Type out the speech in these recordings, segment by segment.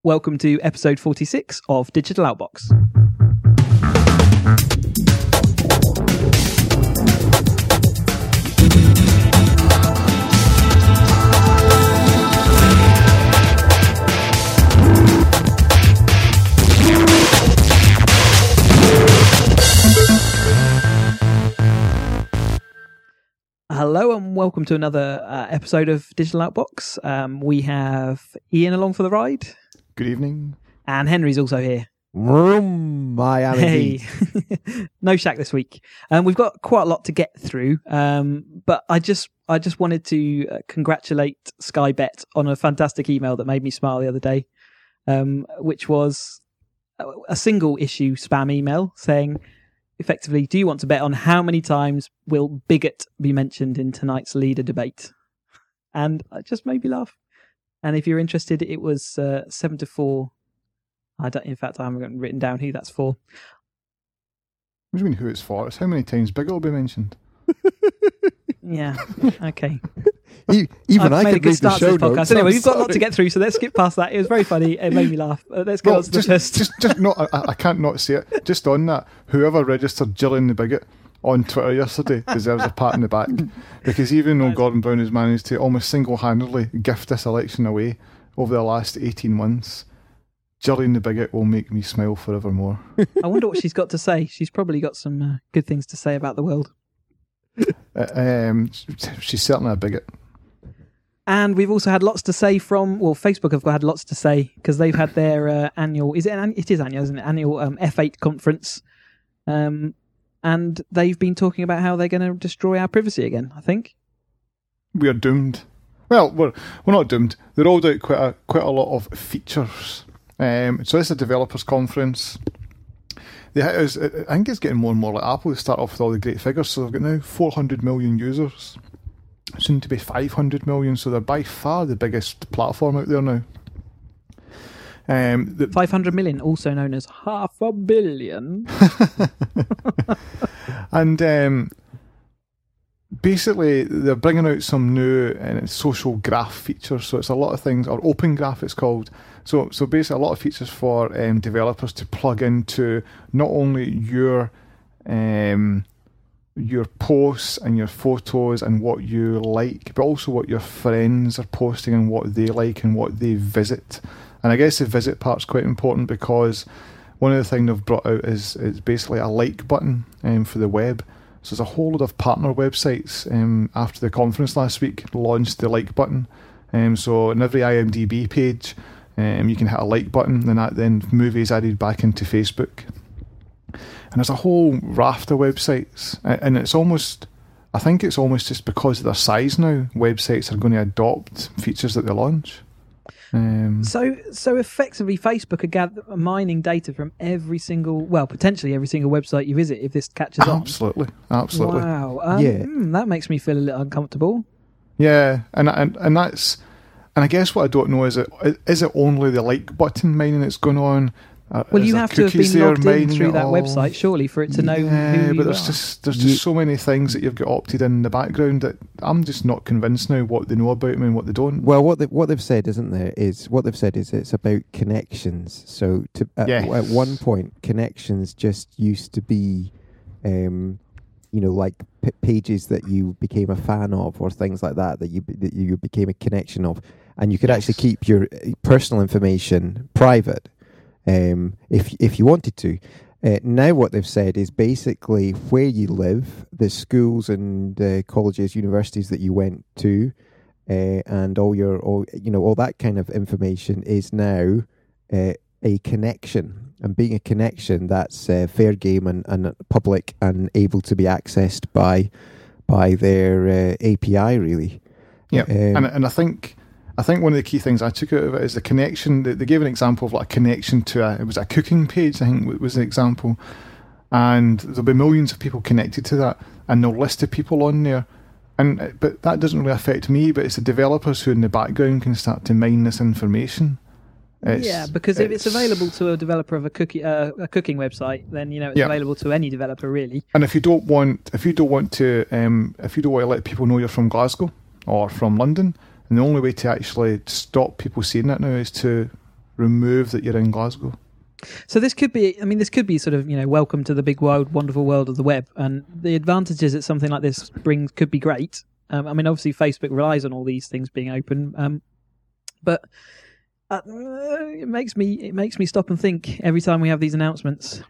Welcome to episode 46 of Digital Outbox. Hello and welcome to another episode of Digital Outbox. We have Ian along for the ride. Good evening. And Henry's also here. I am indeed. No Shaq this week. We've got quite a lot to get through, but I just wanted to congratulate Sky Bet on a fantastic email that made me smile the other day, which was a single issue spam email saying, effectively, do you want to bet on how many times will bigot be mentioned in tonight's leader debate? And it just made me laugh. And if you're interested, it was 7-4. In fact, I haven't written down who that's for. What do you mean who it's for? It's how many times bigot will be mentioned. Yeah, okay. Even I've I made a could good read the start to show this podcast. notes. Anyway, we've got a lot to get through, so let's skip past that. It was very funny. It made me laugh. Let's get on to the first. Just no, I can't not say it. Just on that, whoever registered Gillian the Bigot on Twitter yesterday deserves a pat on the back, because even though Gordon Brown has managed to almost single-handedly gift this election away over the last 18 months, Gillian the Bigot will make me smile forevermore. I wonder what she's got to say. She's probably got some good things to say about the world. She's certainly a bigot. And we've also had lots to say from, Facebook have had lots to say because they've had their annual, it is annual, isn't it? Annual F8 conference. And they've been talking about how they're going to destroy our privacy again, I think. We are doomed. Well, we're not doomed. They rolled out quite a lot of features. So this is a developers conference. I think it's getting more and more like Apple. They start off with all the great figures. So they've got now 400 million users. Soon to be 500 million. So they're by far the biggest platform out there now. 500 million, also known as 500 million. And basically, they're bringing out some new social graph features. So it's a lot of things, or Open Graph it's called. So basically, a lot of features for developers to plug into not only your posts and your photos and what you like, but also what your friends are posting and what they like and what they visit. And I guess the visit part's quite important because one of the things they've brought out is basically a like button for the web. So there's a whole lot of partner websites after the conference last week launched the like button. So in every IMDb page, you can hit a like button, and that then movies added back into Facebook. And there's a whole raft of websites, and I think it's almost just because of their size now, websites are going to adopt features that they launch. So effectively, Facebook are mining data from potentially every single website you visit if this catches on. Absolutely. Wow. That makes me feel a little uncomfortable. Yeah, and I guess what I don't know is it only the like button mining that's going on? Well, you have to have been logged in through that website, surely, for it to know who but you there's just so many things that you've got opted in the background that I'm just not convinced now what they know about me and what they don't. Well, what they've said, is it's about connections. So at one point, connections just used to be, like pages that you became a fan of or things like that you became a connection of, and you could actually keep your personal information private. If you wanted to. Now what they've said is basically where you live, the schools and colleges, universities that you went to, and all that kind of information is now a connection. And being a connection, that's fair game and public and able to be accessed by their API, really. Yeah, and I think one of the key things I took out of it is the connection. They gave an example of like a connection to it was a cooking page, I think was the example. And there'll be millions of people connected to that, and they'll list the people on there. But that doesn't really affect me, but it's the developers who in the background can start to mine this information. Because if it's available to a developer of a cooking website, then it's available to any developer really. And if you don't want to let people know you're from Glasgow or from London, and the only way to actually stop people seeing that now is to remove that you're in Glasgow. So this could be sort of, welcome to the big, wild, wonderful world of the web, and the advantages that something like this brings could be great. Obviously Facebook relies on all these things being open, but it makes me stop and think every time we have these announcements.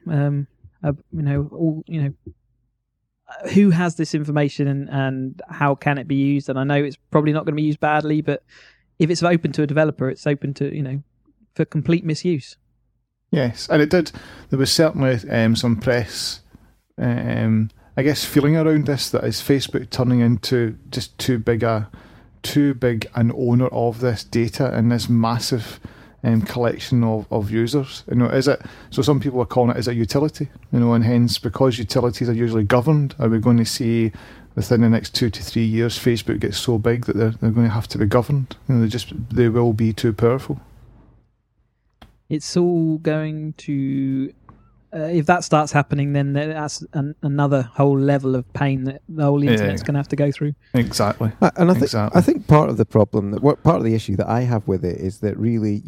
Who has this information and how can it be used? And I know it's probably not going to be used badly, but if it's open to a developer, it's open to for complete misuse. Yes, and it did. There was certainly some press, I guess, feeling around this, that is Facebook turning into just too big an owner of this data and this massive collection of users. Is it? So some people are calling it as a utility. And hence, because utilities are usually governed, are we going to see within the next 2 to 3 years Facebook gets so big that they're going to have to be governed? They will be too powerful. It's all going to, if that starts happening, then that's another whole level of pain that the whole internet's going to have to go through. Exactly. And I think part of the problem, part of the issue that I have with it is that really,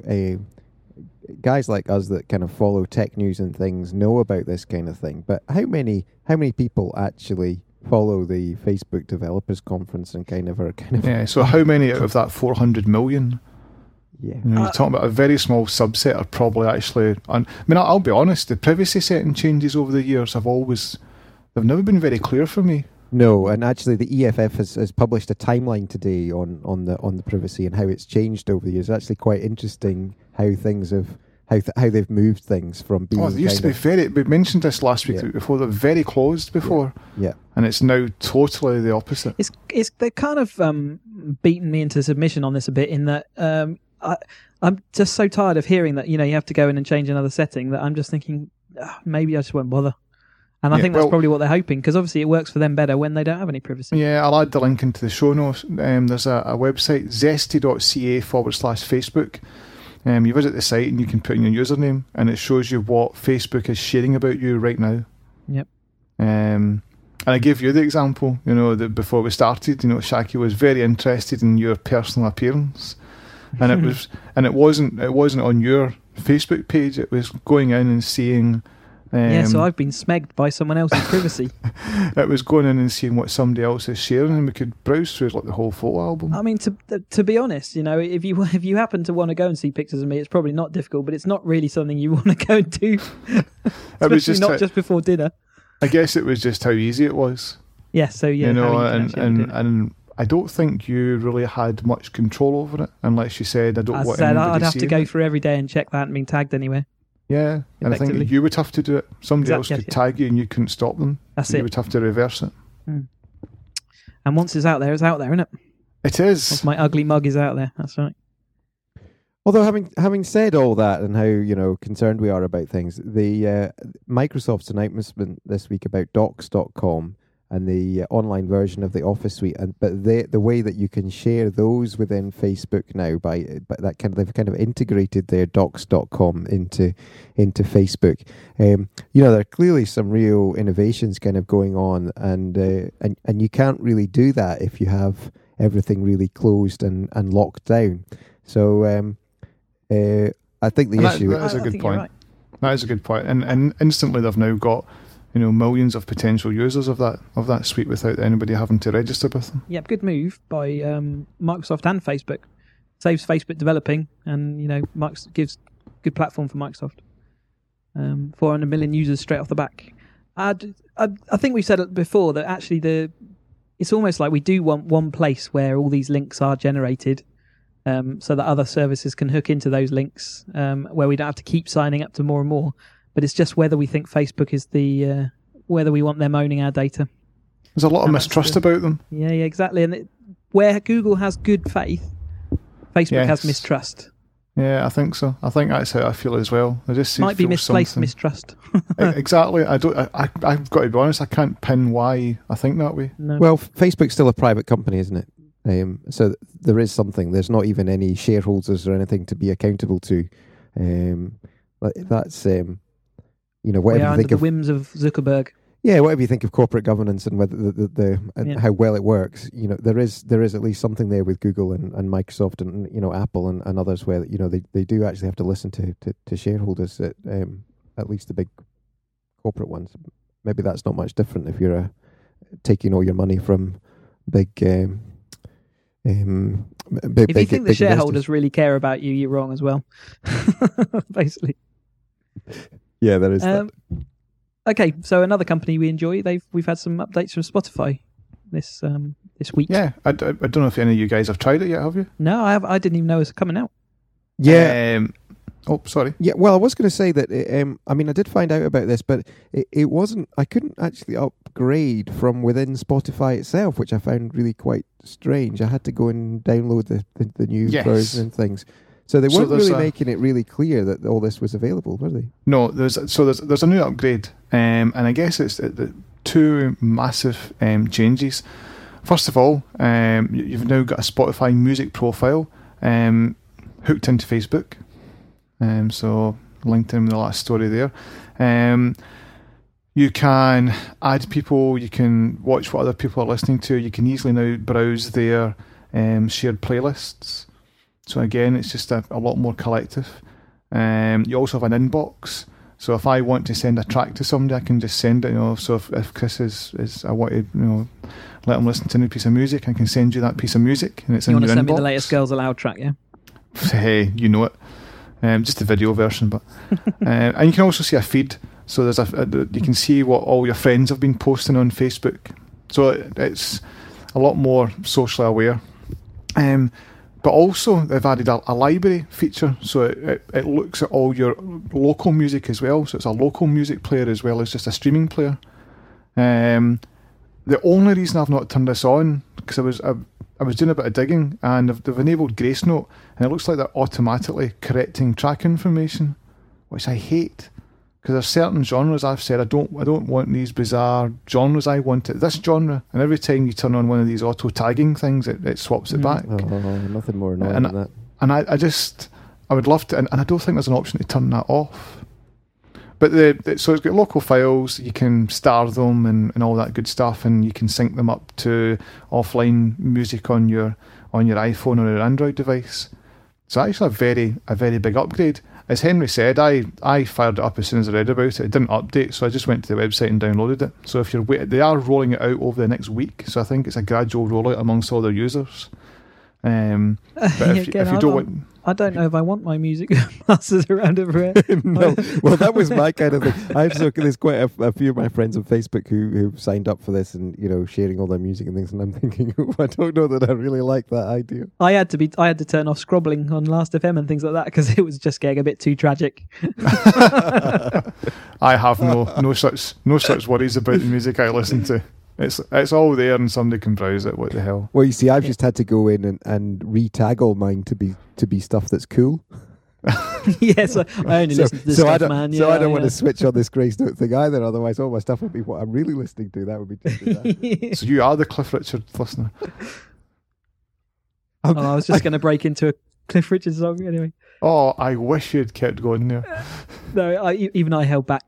guys like us that kind of follow tech news and things know about this kind of thing. But how many people actually follow the Facebook Developers Conference and Yeah. So how many out of that 400 million? Yeah, you're talking about a very small subset are probably actually. I'll be honest. The privacy setting changes over the years they've never been very clear for me. No, and actually, the EFF has published a timeline today on the privacy and how it's changed over the years. It's actually quite interesting how things have how they've moved things from being. They used to be very. We mentioned this last week before. They're very closed before. Yeah. And it's now totally the opposite. It's they're kind of beaten me into submission on this a bit in that. I'm just so tired of hearing that you have to go in and change another setting that I'm just thinking maybe I just won't bother. And I think that's probably what they're hoping, because obviously it works for them better when they don't have any privacy. Yeah, I'll add the link into the show notes. There's a website, zesty.ca/Facebook. You visit the site and you can put in your username and it shows you what Facebook is sharing about you right now. Yep. And I gave you the example, that before we started, Shaki was very interested in your personal appearance. And it wasn't on your Facebook page. It was going in and seeing. So I've been smegged by someone else's privacy. It was going in and seeing what somebody else is sharing, and we could browse through the whole photo album. I mean, to be honest, if you happen to want to go and see pictures of me, it's probably not difficult, but it's not really something you want to go and do. Especially just before dinner. I guess it was just how easy it was. Yeah. So yeah, and I don't think you really had much control over it, unless you said, I'd have to go through every day and check that and being tagged anywhere. Yeah, and I think you would have to do it. Somebody else could tag you and you couldn't stop them. You would have to reverse it. Mm. And once it's out there, isn't it? It is. Once my ugly mug is out there, that's right. Although having said all that and how concerned we are about things, the Microsoft's announcement this week about Docs.com and the online version of the Office suite, but the way that you can share those within Facebook now they've kind of integrated their Docs.com into Facebook. There are clearly some real innovations kind of going on, and you can't really do that if you have everything really closed and locked down. So I think the issue that is a good point. Right. That is a good point, and instantly they've now got millions of potential users of that suite without anybody having to register with them. Yeah, good move by Microsoft and Facebook. Saves Facebook developing, and Microsoft gives good platform for Microsoft. 400 million users straight off the back. I think we've said it before that actually it's almost like we do want one place where all these links are generated, so that other services can hook into those links, where we don't have to keep signing up to more and more. But it's just whether we think Facebook is whether we want them owning our data. There's a lot of mistrust about them. Yeah, exactly. And where Google has good faith, Facebook has mistrust. Yeah, I think so. I think that's how I feel as well. I just might be misplaced mistrust. Exactly. I've got to be honest. I can't pin why I think that way. No. Well, Facebook's still a private company, isn't it? So there is something. There's not even any shareholders or anything to be accountable to. That's. Whatever under the whims of Zuckerberg. Yeah, whatever you think of corporate governance and whether the how well it works, there is at least something there with Google and Microsoft and Apple and others where they do actually have to listen to shareholders at least the big corporate ones. Maybe that's not much different if you're taking all your money from big. If you think the shareholders really care about you, you're wrong as well. Basically. Yeah, there is that. Okay, so another company we enjoy. We've had some updates from Spotify this week. Yeah, I don't know if any of you guys have tried it yet. Have you? No, I didn't even know it was coming out. Yeah. Oh, sorry. Yeah, well, I was going to say that. I did find out about this, but it wasn't. I couldn't actually upgrade from within Spotify itself, which I found really quite strange. I had to go and download the new version and things. So they weren't really making it really clear that all this was available, were they? No, there's a new upgrade, and I guess it's two massive changes. First of all, you've now got a Spotify music profile hooked into Facebook. So linked in the last story there. You can add people, you can watch what other people are listening to, you can easily now browse their shared playlists. So again, it's just a lot more collective. You also have an inbox. So if I want to send a track to somebody, I can just send it. So if Chris is I want to let him listen to a new piece of music, I can send you that piece of music, and it's in your inbox. You want to send me the latest Girls Aloud track, yeah? Hey, you know it. Just the video version, but and you can also see a feed. So there's you can see what all your friends have been posting on Facebook. So it's a lot more socially aware. But also they've added a library feature, so it looks at all your local music as well. So it's a local music player as well as just a streaming player. The only reason I've not turned this on, because I was doing a bit of digging, and they've enabled Grace Note, and it looks like they're automatically correcting track information, which I hate, because there's certain genres I've said I don't want these bizarre genres. I want it this genre, and every time you turn on one of these auto tagging things, it swaps it back. Oh, nothing more annoying than that. And I would love to, and I don't think there's an option to turn that off. But so it's got local files, you can star them and all that good stuff, and you can sync them up to offline music on your iPhone or your Android device. So actually a very big upgrade. As Henry said, I fired it up as soon as I read about it. It didn't update, so I just went to the website and downloaded it. So if they are rolling it out over the next week, so I think it's a gradual rollout amongst all their users. But if you don't want... I don't know if I want my music masters around everywhere. No, well, that was my kind of thing. There's quite a few of my friends on Facebook who've signed up for this and sharing all their music and things. And I'm thinking, I don't know that I really like that idea. I had to turn off scrobbling on Last.fm and things like that because it was just getting a bit too tragic. I have no such worries about the music I listen to. It's all there and somebody can browse it. What the hell? Well, you see, I've just had to go in and re-tag all mine to be stuff that's cool. Yes, I only listen to this stuff, man. So I don't want to switch on this Grace Note thing either. Otherwise, all my stuff would be what I'm really listening to. That would be just that. So you are the Cliff Richard listener. I was just going to break into a Cliff Richard song anyway. Oh, I wish you'd kept going there. No, even I held back.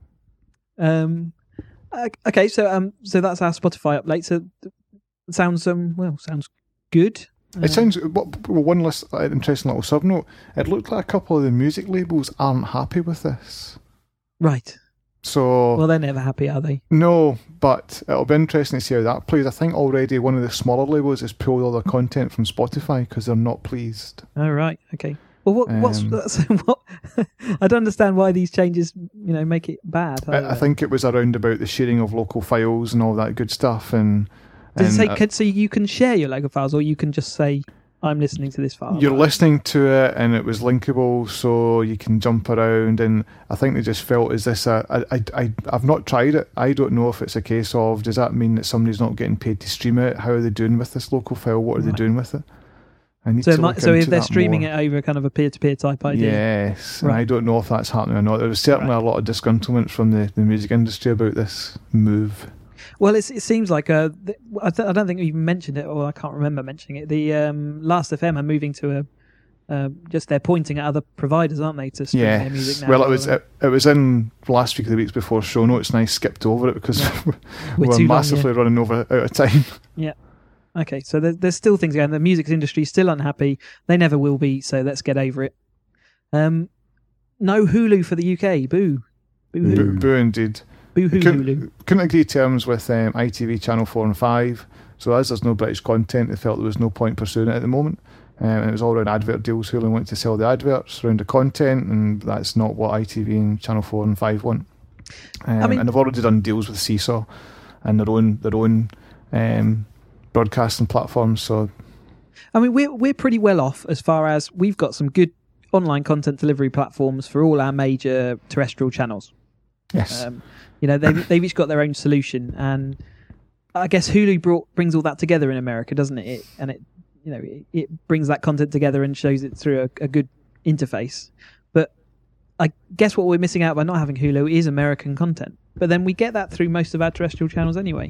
Okay, so that's our Spotify update. So it sounds good. It sounds one list interesting little sub note. It looked like a couple of the music labels aren't happy with this. Right. So well, they're never happy, are they? No, but it'll be interesting to see how that plays. I think already one of the smaller labels has pulled all their content from Spotify because they're not pleased. Oh, right. Okay. Well, what? I don't understand why these changes, make it bad. I think it was around about the sharing of local files and all that good stuff. And does it say so you can share your local files, or you can just say, "I'm listening to this file"? You're listening to it, and it was linkable, so you can jump around. And I think they just felt, is this I've not tried it. I don't know if it's a case of, does that mean that somebody's not getting paid to stream it? How are they doing with this local file? What are they doing with it? So if they're streaming it over kind of a peer-to-peer type idea. Yes, right. And I don't know if that's happening or not. There was certainly a lot of disgruntlement from the music industry about this move. Well, it seems like I don't think we even mentioned it, or I can't remember mentioning it. The Last.fm are moving to Just they're pointing at other providers, aren't they, to stream their music now? Well, it was in last week of the weeks before show notes, and I skipped over it because we're massively running over out of time. Yeah. Okay, so there's still things going. The music industry is still unhappy. They never will be, so let's get over it. No Hulu for the UK. Boo. Boo indeed. Boo-hoo Hulu. Couldn't agree terms with ITV Channel 4 and 5. So as there's no British content, they felt there was no point pursuing it at the moment. And it was all around advert deals. Hulu wanted to sell the adverts around the content, and that's not what ITV and Channel 4 and 5 want. And they've already done deals with Seesaw and their own broadcasting platforms. So, I mean, we're pretty well off as far as we've got some good online content delivery platforms for all our major terrestrial channels. Yes. They've each got their own solution, and I guess Hulu brings all that together in America, doesn't it? It brings that content together and shows it through a good interface. But I guess what we're missing out by not having Hulu is American content. But then we get that through most of our terrestrial channels anyway.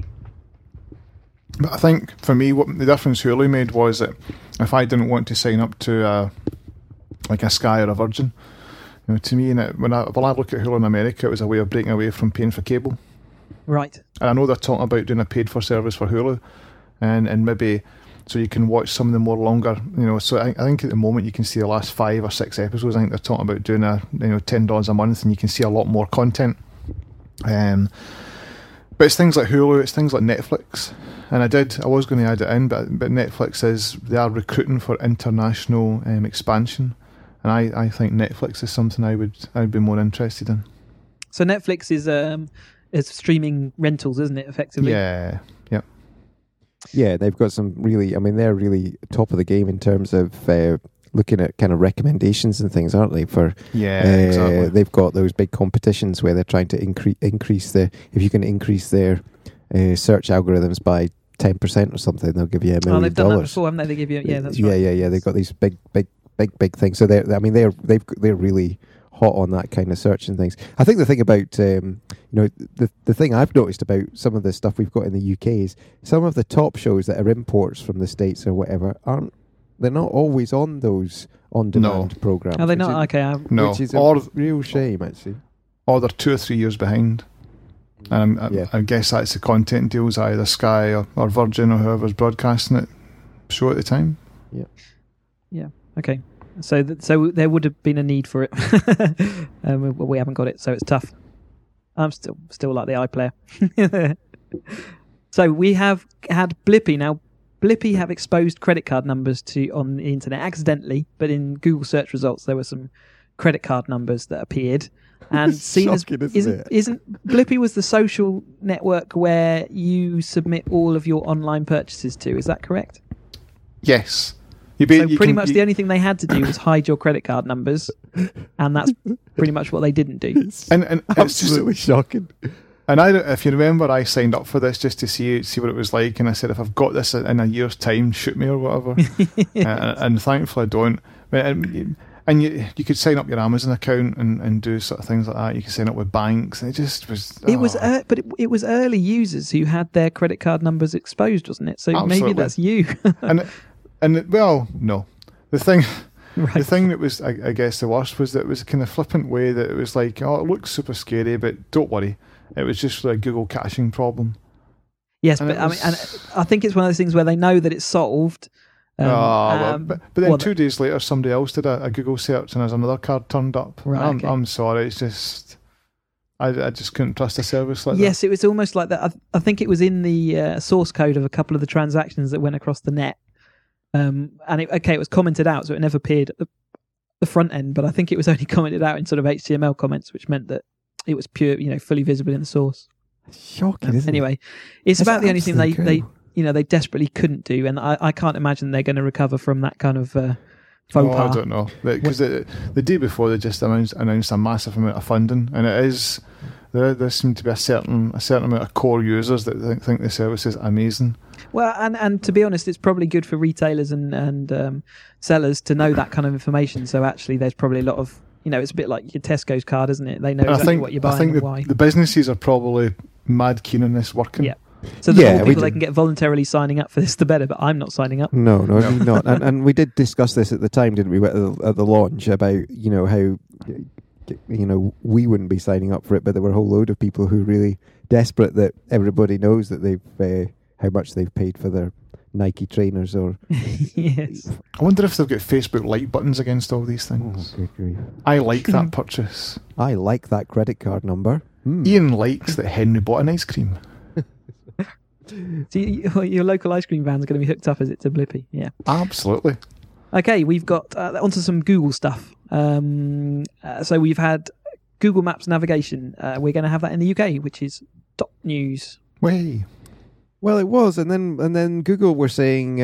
But I think for me, what the difference Hulu made was that if I didn't want to sign up to a Sky or a Virgin, to me, when I look at Hulu in America, it was a way of breaking away from paying for cable. Right. And I know they're talking about doing a paid-for service for Hulu, and maybe so you can watch some of the more longer. So I think at the moment you can see the last 5 or 6 episodes. I think they're talking about doing $10 a month, and you can see a lot more content. But it's things like Hulu, it's things like Netflix, and I was going to add it in, but Netflix they are recruiting for international expansion. And I think Netflix is something I'd be more interested in. So Netflix is streaming rentals, isn't it, effectively? Yeah. Yeah, they've got some really, they're really top of the game in terms of looking at kind of recommendations and things, aren't they? Exactly. They've got those big competitions where they're trying to increase if you can increase their search algorithms by 10% or something, they'll give you $1 million. They've done that before, haven't they? They give you, that's right. Yeah. They've got these big things. So they're really hot on that kind of search and things. I think the thing about the thing I've noticed about some of the stuff we've got in the UK is some of the top shows that are imports from the States or whatever they're not always on those on-demand programs. Are they not? No. Which is a real shame, actually. Or they're 2 or 3 years behind. And I guess that's the content deals, either Sky or Virgin or whoever's broadcasting it show at the time. Yeah. Okay. So there would have been a need for it. We haven't got it, so it's tough. I'm still like the iPlayer. So we have had Blippy. Now, Blippy have exposed credit card numbers on the internet accidentally, but in Google search results there were some credit card numbers that appeared. And isn't Blippy was the social network where you submit all of your online purchases to? Is that correct? Yes. The only thing they had to do was hide your credit card numbers, and that's pretty much what they didn't do. And it's absolutely shocking. And if you remember, I signed up for this just to see what it was like, and I said, if I've got this in a year's time, shoot me or whatever. And thankfully I don't. And you could sign up your Amazon account and do sort of things like that. You could sign up with banks. It just was. But it was early users who had their credit card numbers exposed, wasn't it? So absolutely. Maybe that's you. No. The thing that was, I guess, the worst was that it was a kind of flippant way that it was like, oh, it looks super scary, but don't worry, it was just a Google caching problem. Yes, and I think it's one of those things where they know that it's solved. But then 2 days later, somebody else did a Google search and there's another card turned up. Right, I'm sorry, it's just I just couldn't trust a service like that. Yes, it was almost like that. I think it was in the source code of a couple of the transactions that went across the net. It was commented out, so it never appeared at the front end, but I think it was only commented out in sort of HTML comments, which meant that it was pure, fully visible in the source. Shocking, isn't anyway, it? It's about the only thing they desperately couldn't do, and I can't imagine they're going to recover from that kind of faux pas. I don't know, because the day before they just announced a massive amount of funding, and it is there seemed to be a certain amount of core users that think the service is amazing. Well, and to be honest, it's probably good for retailers and sellers to know that kind of information. So actually, there's probably a lot of, it's a bit like your Tesco's card, isn't it? They know exactly what you're buying and why. The businesses are probably mad keen on this working. Yeah. So the more people they can get voluntarily signing up for this, the better. But I'm not signing up. No, I mean not. And we did discuss this at the time, didn't we? At the launch about how we wouldn't be signing up for it, but there were a whole load of people who were really desperate that everybody knows that they've how much they've paid for their Nike trainers or yes. I wonder if they've got Facebook like buttons against all these things. Oh, good grief. I like that purchase. I like that credit card number. Ian likes that Henry bought an ice cream. So your local ice cream van's going to be hooked up as it's a Blippy. Yeah, absolutely. Okay, we've got onto some Google stuff. So we've had Google Maps navigation. We're going to have that in the UK, which is top news. Way. Well, it was, and then Google were saying,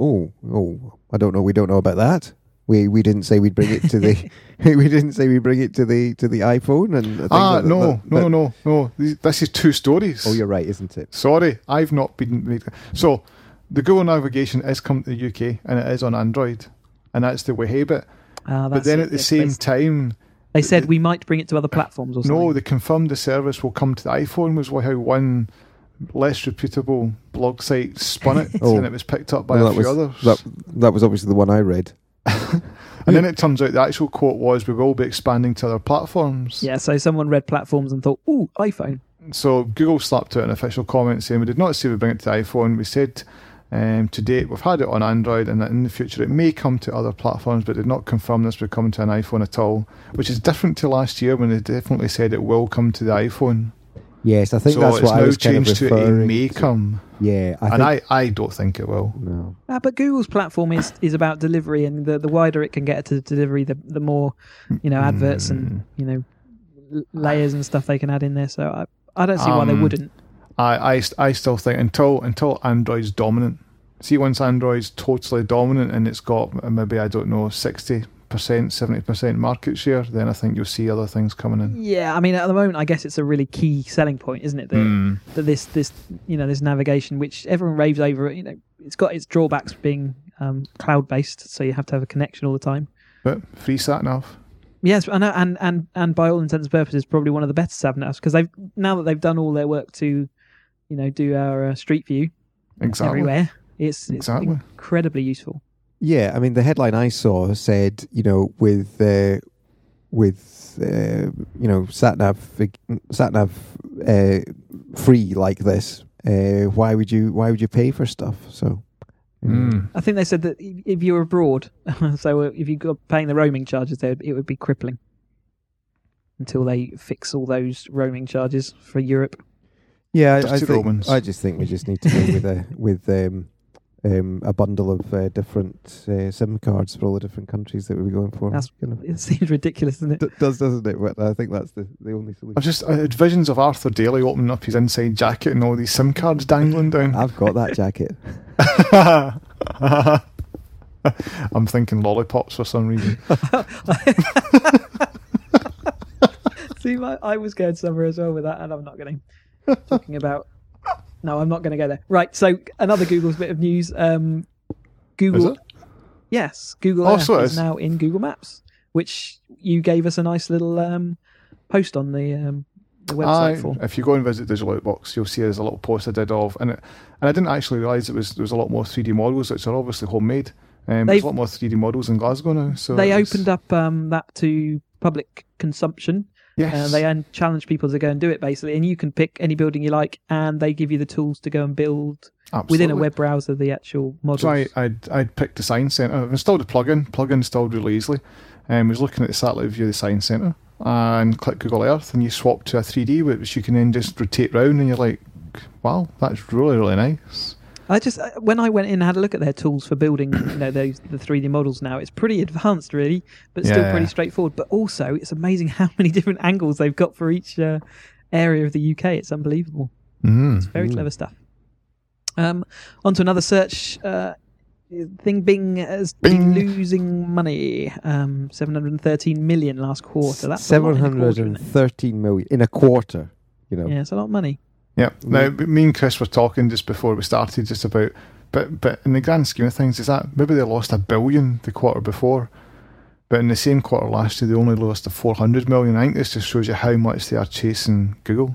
I don't know, we don't know about that. We didn't say we'd bring it to the we didn't say we'd bring it to the iPhone and no. This is two stories. Oh, you're right, isn't it? Sorry, I've not been. So the Google navigation is come to the UK and it is on Android, and that's the Wahey bit. But then at the same time, they said we might bring it to other platforms or something. No, they confirmed the service will come to the iPhone. Was how one less reputable blog site spun it, and it was picked up by a few others. That was obviously the one I read. And then it turns out the actual quote was, we will be expanding to other platforms. Yeah, so someone read platforms and thought, ooh, iPhone. So Google slapped out an official comment saying, we did not say we bring it to the iPhone. We said to date we've had it on Android and that in the future it may come to other platforms, but did not confirm this would come to an iPhone at all, which is different to last year when they definitely said it will come to the iPhone. Yes, I think that's what I was kind of referring to. So it's now changed to it may come. Yeah, I don't think it will. No. But Google's platform is about delivery, and the wider it can get to delivery, the more adverts and layers and stuff they can add in there. So I don't see why they wouldn't. I still think until Android's dominant. See, once Android's totally dominant and it's got maybe 60%, 70% market share, then I think you'll see other things coming in. Yeah, I mean, at the moment, I guess it's a really key selling point, isn't it? That this navigation, which everyone raves over, it's got its drawbacks being cloud based, so you have to have a connection all the time. But free sat nav. Yes, and by all intents and purposes, probably one of the better sat navs, because now that they've done all their work to, do our Street View everywhere, it's incredibly useful. Yeah, I mean, the headline I saw said, with sat-nav free like this, why would you pay for stuff? So, I think they said that if you're abroad, so if you got paying the roaming charges there, it would be crippling until they fix all those roaming charges for Europe. Yeah, I just think we just need to go with a bundle of different SIM cards for all the different countries that we'll be going for. It seems ridiculous, doesn't it? It does, doesn't it? But I think that's the only solution. I had visions of Arthur Daly opening up his inside jacket and all these SIM cards dangling down. I've got that jacket. I'm thinking lollipops for some reason. See, I was going somewhere as well with that, and I'm not going to. Talking about... No, I'm not going to go there. Right, so another Google's bit of news. Google... Is it? Yes, Google Earth is now in Google Maps, which you gave us a nice little post on the website for. If you go and visit Digital Outbox, you'll see there's a little post I did of... And I didn't actually realise there was a lot more 3D models, which are obviously homemade. There's a lot more 3D models in Glasgow now. So they opened up that to public consumption. Yes. They challenge people to go and do it, basically. And you can pick any building you like, and they give you the tools to go and build within a web browser the actual models. So I'd picked the Science Centre. I've installed a plugin. Plugin installed really easily. I was looking at the satellite view of the Science Centre and click Google Earth, and you swap to a 3D, which you can then just rotate around, and you're like, wow, that's really, really nice. When I went in and had a look at their tools for building, the 3D models now, it's pretty advanced, really, but still pretty straightforward. But also, it's amazing how many different angles they've got for each area of the UK. It's unbelievable. It's very clever stuff. On to another search thing. Bing has been losing money. 713 million last quarter. That's 713 million in a quarter. Yeah, it's a lot of money. Yeah. Now, me and Chris were talking just before we started just about, but in the grand scheme of things, is that maybe they lost $1 billion the quarter before, but in the same quarter last year they only lost 400 million. I think this just shows you how much they are chasing Google.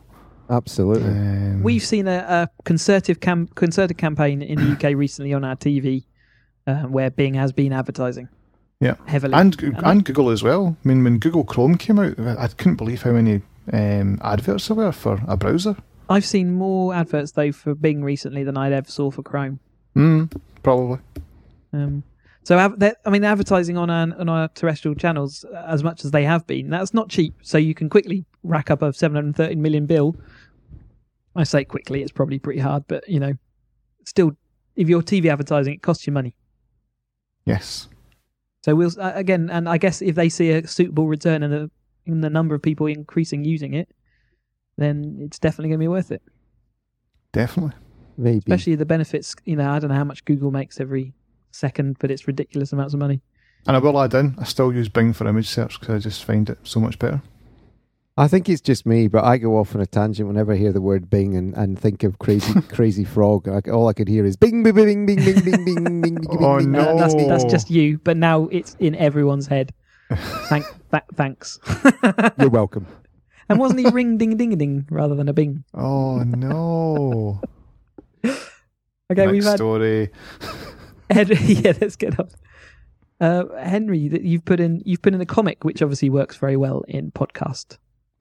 Absolutely. We've seen a concerted campaign in the UK recently on our TV where Bing has been advertising. Yeah, heavily. And Google as well. I mean, when Google Chrome came out, I couldn't believe how many adverts there were for a browser. I've seen more adverts, though, for Bing recently than I'd ever saw for Chrome. Probably. So, advertising on our terrestrial channels, as much as they have been, that's not cheap. So you can quickly rack up a 730 million bill. I say quickly, it's probably pretty hard, but, still, if you're TV advertising, it costs you money. Yes. So we'll again, and I guess if they see a suitable return in the number of people increasing using it, then it's definitely going to be worth it. Definitely. Maybe. Especially the benefits, I don't know how much Google makes every second, but it's ridiculous amounts of money. And I will add in, I still use Bing for image search because I just find it so much better. I think it's just me, but I go off on a tangent whenever I hear the word Bing and think of crazy frog. All I could hear is Bing, Bing, Bing, Bing, Bing, Bing, Bing, Bing. Oh no, that's just you. But now it's in everyone's head. Thanks. You're welcome. And wasn't he ring ding ding ding rather than a Bing? Oh no. Okay, Next we've had story. Yeah, let's get on. Henry, that you've put in a comic, which obviously works very well in podcast.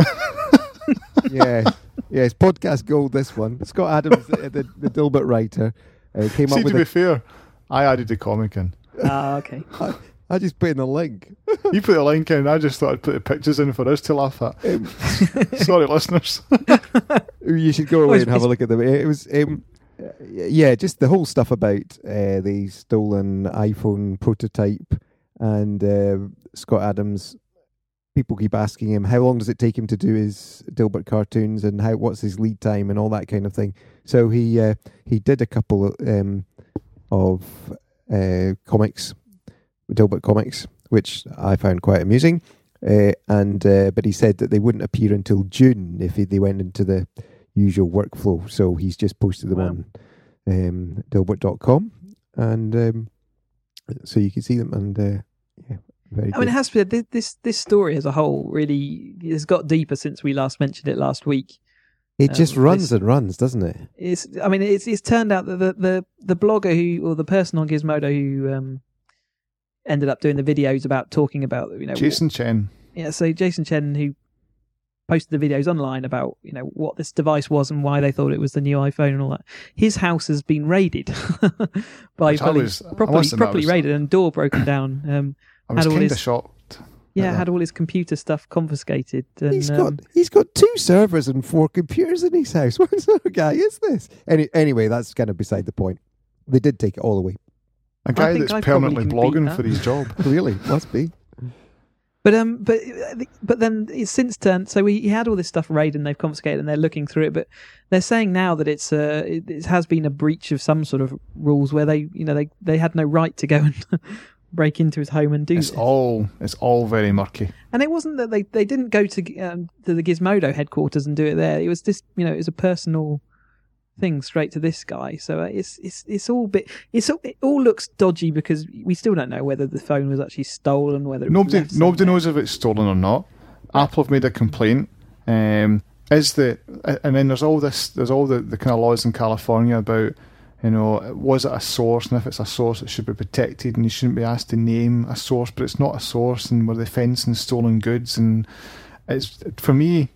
Yeah, it's podcast gold. This one, Scott Adams, the Dilbert writer, came up with. To be fair, I added the comic in. Okay. I just put in the link. You put the link in. I just thought I'd put the pictures in for us to laugh at. Sorry, listeners. You should go away and have a look at them. It was, just the whole stuff about the stolen iPhone prototype and Scott Adams. People keep asking him how long does it take him to do his Dilbert cartoons and what's his lead time and all that kind of thing. So he did a couple of comics, Dilbert comics, which I found quite amusing. But he said that they wouldn't appear until June if they went into the usual workflow. So he's just posted them on Dilbert.com, and so you can see them. And very good. It has to be this story as a whole really has got deeper since we last mentioned it last week. It just runs and runs, doesn't it? It's turned out that the blogger or the person on Gizmodo who ended up doing the videos about talking about Jason Chen. Yeah, so Jason Chen, who posted the videos online about what this device was and why they thought it was the new iPhone and all that. His house has been raided by police, properly raided, and door broken down. I was kind of shocked. Yeah, had all his computer stuff confiscated. And, he's got 2 servers and 4 computers in his house. What sort of guy is this? Anyway, that's kind of beside the point. They did take it all away. A guy that's permanently blogging for his job. Really, must be. But then it's since turned. So he had all this stuff raided and they've confiscated and they're looking through it. But they're saying now that it has been a breach of some sort of rules where they had no right to go and break into his home and do this. It's all very murky. And it wasn't that they didn't go to the Gizmodo headquarters and do it there. It was this, it was a personal thing straight to this guy. So it's all looks dodgy because we still don't know whether the phone was actually stolen, whether nobody knows if it's stolen or not. Apple have made a complaint. And then there's all the kind of laws in California about was it a source, and if it's a source it should be protected and you shouldn't be asked to name a source, but it's not a source, and we're defending stolen goods. And it's, for me,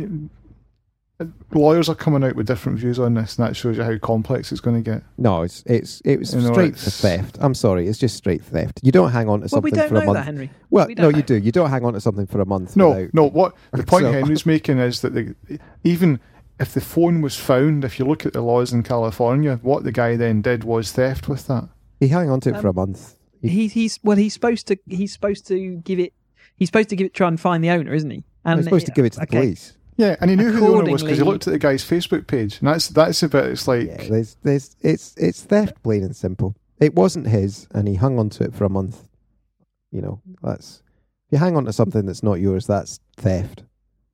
lawyers are coming out with different views on this, and that shows you how complex it's going to get. No, it was straight theft. I'm sorry, it's just straight theft. You don't hang on to something for a month. We don't know that, Henry. Well, no, you do. You don't hang on to something for a month. No. What the point Henry's making is that even if the phone was found, if you look at the laws in California, what the guy then did was theft with that. He hung on to it for a month. He's supposed to give it, try and find the owner, isn't he? And he's supposed to give it to the police. Yeah, and he knew who the owner was because he looked at the guy's Facebook page, and that's a bit. It's like it's theft, plain and simple. It wasn't his, and he hung on to it for a month. If you hang on to something that's not yours, that's theft.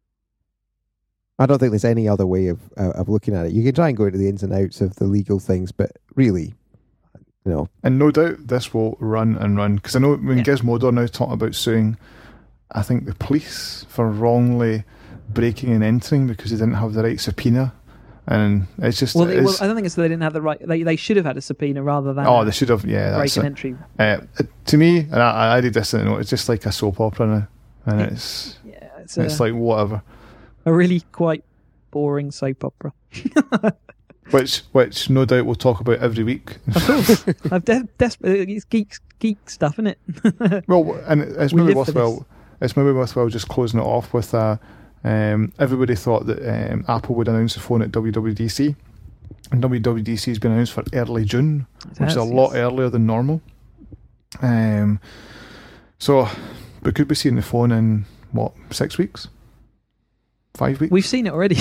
I don't think there's any other way of looking at it. You can try and go into the ins and outs of the legal things, but really, And no doubt this will run and run, because I know when Gizmodo are now talking about suing, I think the police for wrongly breaking and entering because they didn't have the right subpoena. And it's just... Well, I don't think it's that they didn't have the right... They should have had a subpoena rather than... Oh, they should have, yeah. Break and entry. To me, and I did this, it's just like a soap opera now. And it's like whatever. A really quite boring soap opera. Which no doubt we'll talk about every week. Of course. It's geek stuff, isn't it? Well, and it's maybe worthwhile just closing it off with everybody thought that Apple would announce the phone at WWDC, and WWDC has been announced for early June, which is a lot earlier than normal. So we could be seeing the phone in 6 weeks, 5 weeks. We've seen it already.